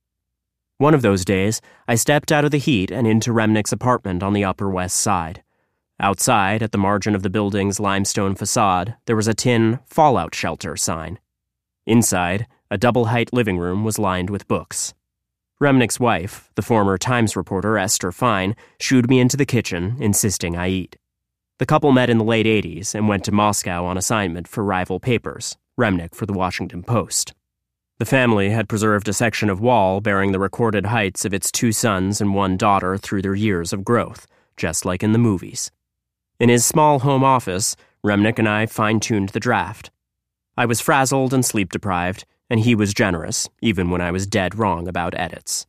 One of those days, I stepped out of the heat and into Remnick's apartment on the Upper West Side. Outside, at the margin of the building's limestone facade, there was a tin fallout shelter sign. Inside, a double-height living room was lined with books. Remnick's wife, the former Times reporter Esther Fine, shooed me into the kitchen, insisting I eat. The couple met in the late eighties and went to Moscow on assignment for rival papers, Remnick for the Washington Post. The family had preserved a section of wall bearing the recorded heights of its two sons and one daughter through their years of growth, just like in the movies. In his small home office, Remnick and I fine-tuned the draft. I was frazzled and sleep-deprived, and he was generous, even when I was dead wrong about edits.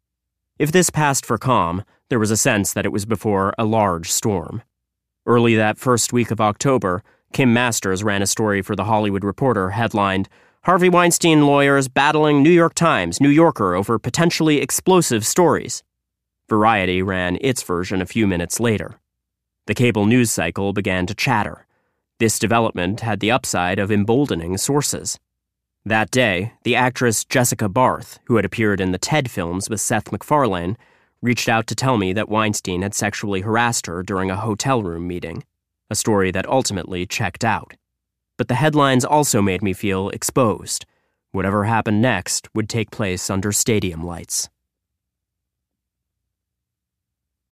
If this passed for calm, there was a sense that it was before a large storm. Early that first week of October, Kim Masters ran a story for The Hollywood Reporter headlined, "Harvey Weinstein lawyers battling New York Times, New Yorker over potentially explosive stories." Variety ran its version a few minutes later. The cable news cycle began to chatter. This development had the upside of emboldening sources. That day, the actress Jessica Barth, who had appeared in the Ted films with Seth MacFarlane, reached out to tell me that Weinstein had sexually harassed her during a hotel room meeting, a story that ultimately checked out. But the headlines also made me feel exposed. Whatever happened next would take place under stadium lights.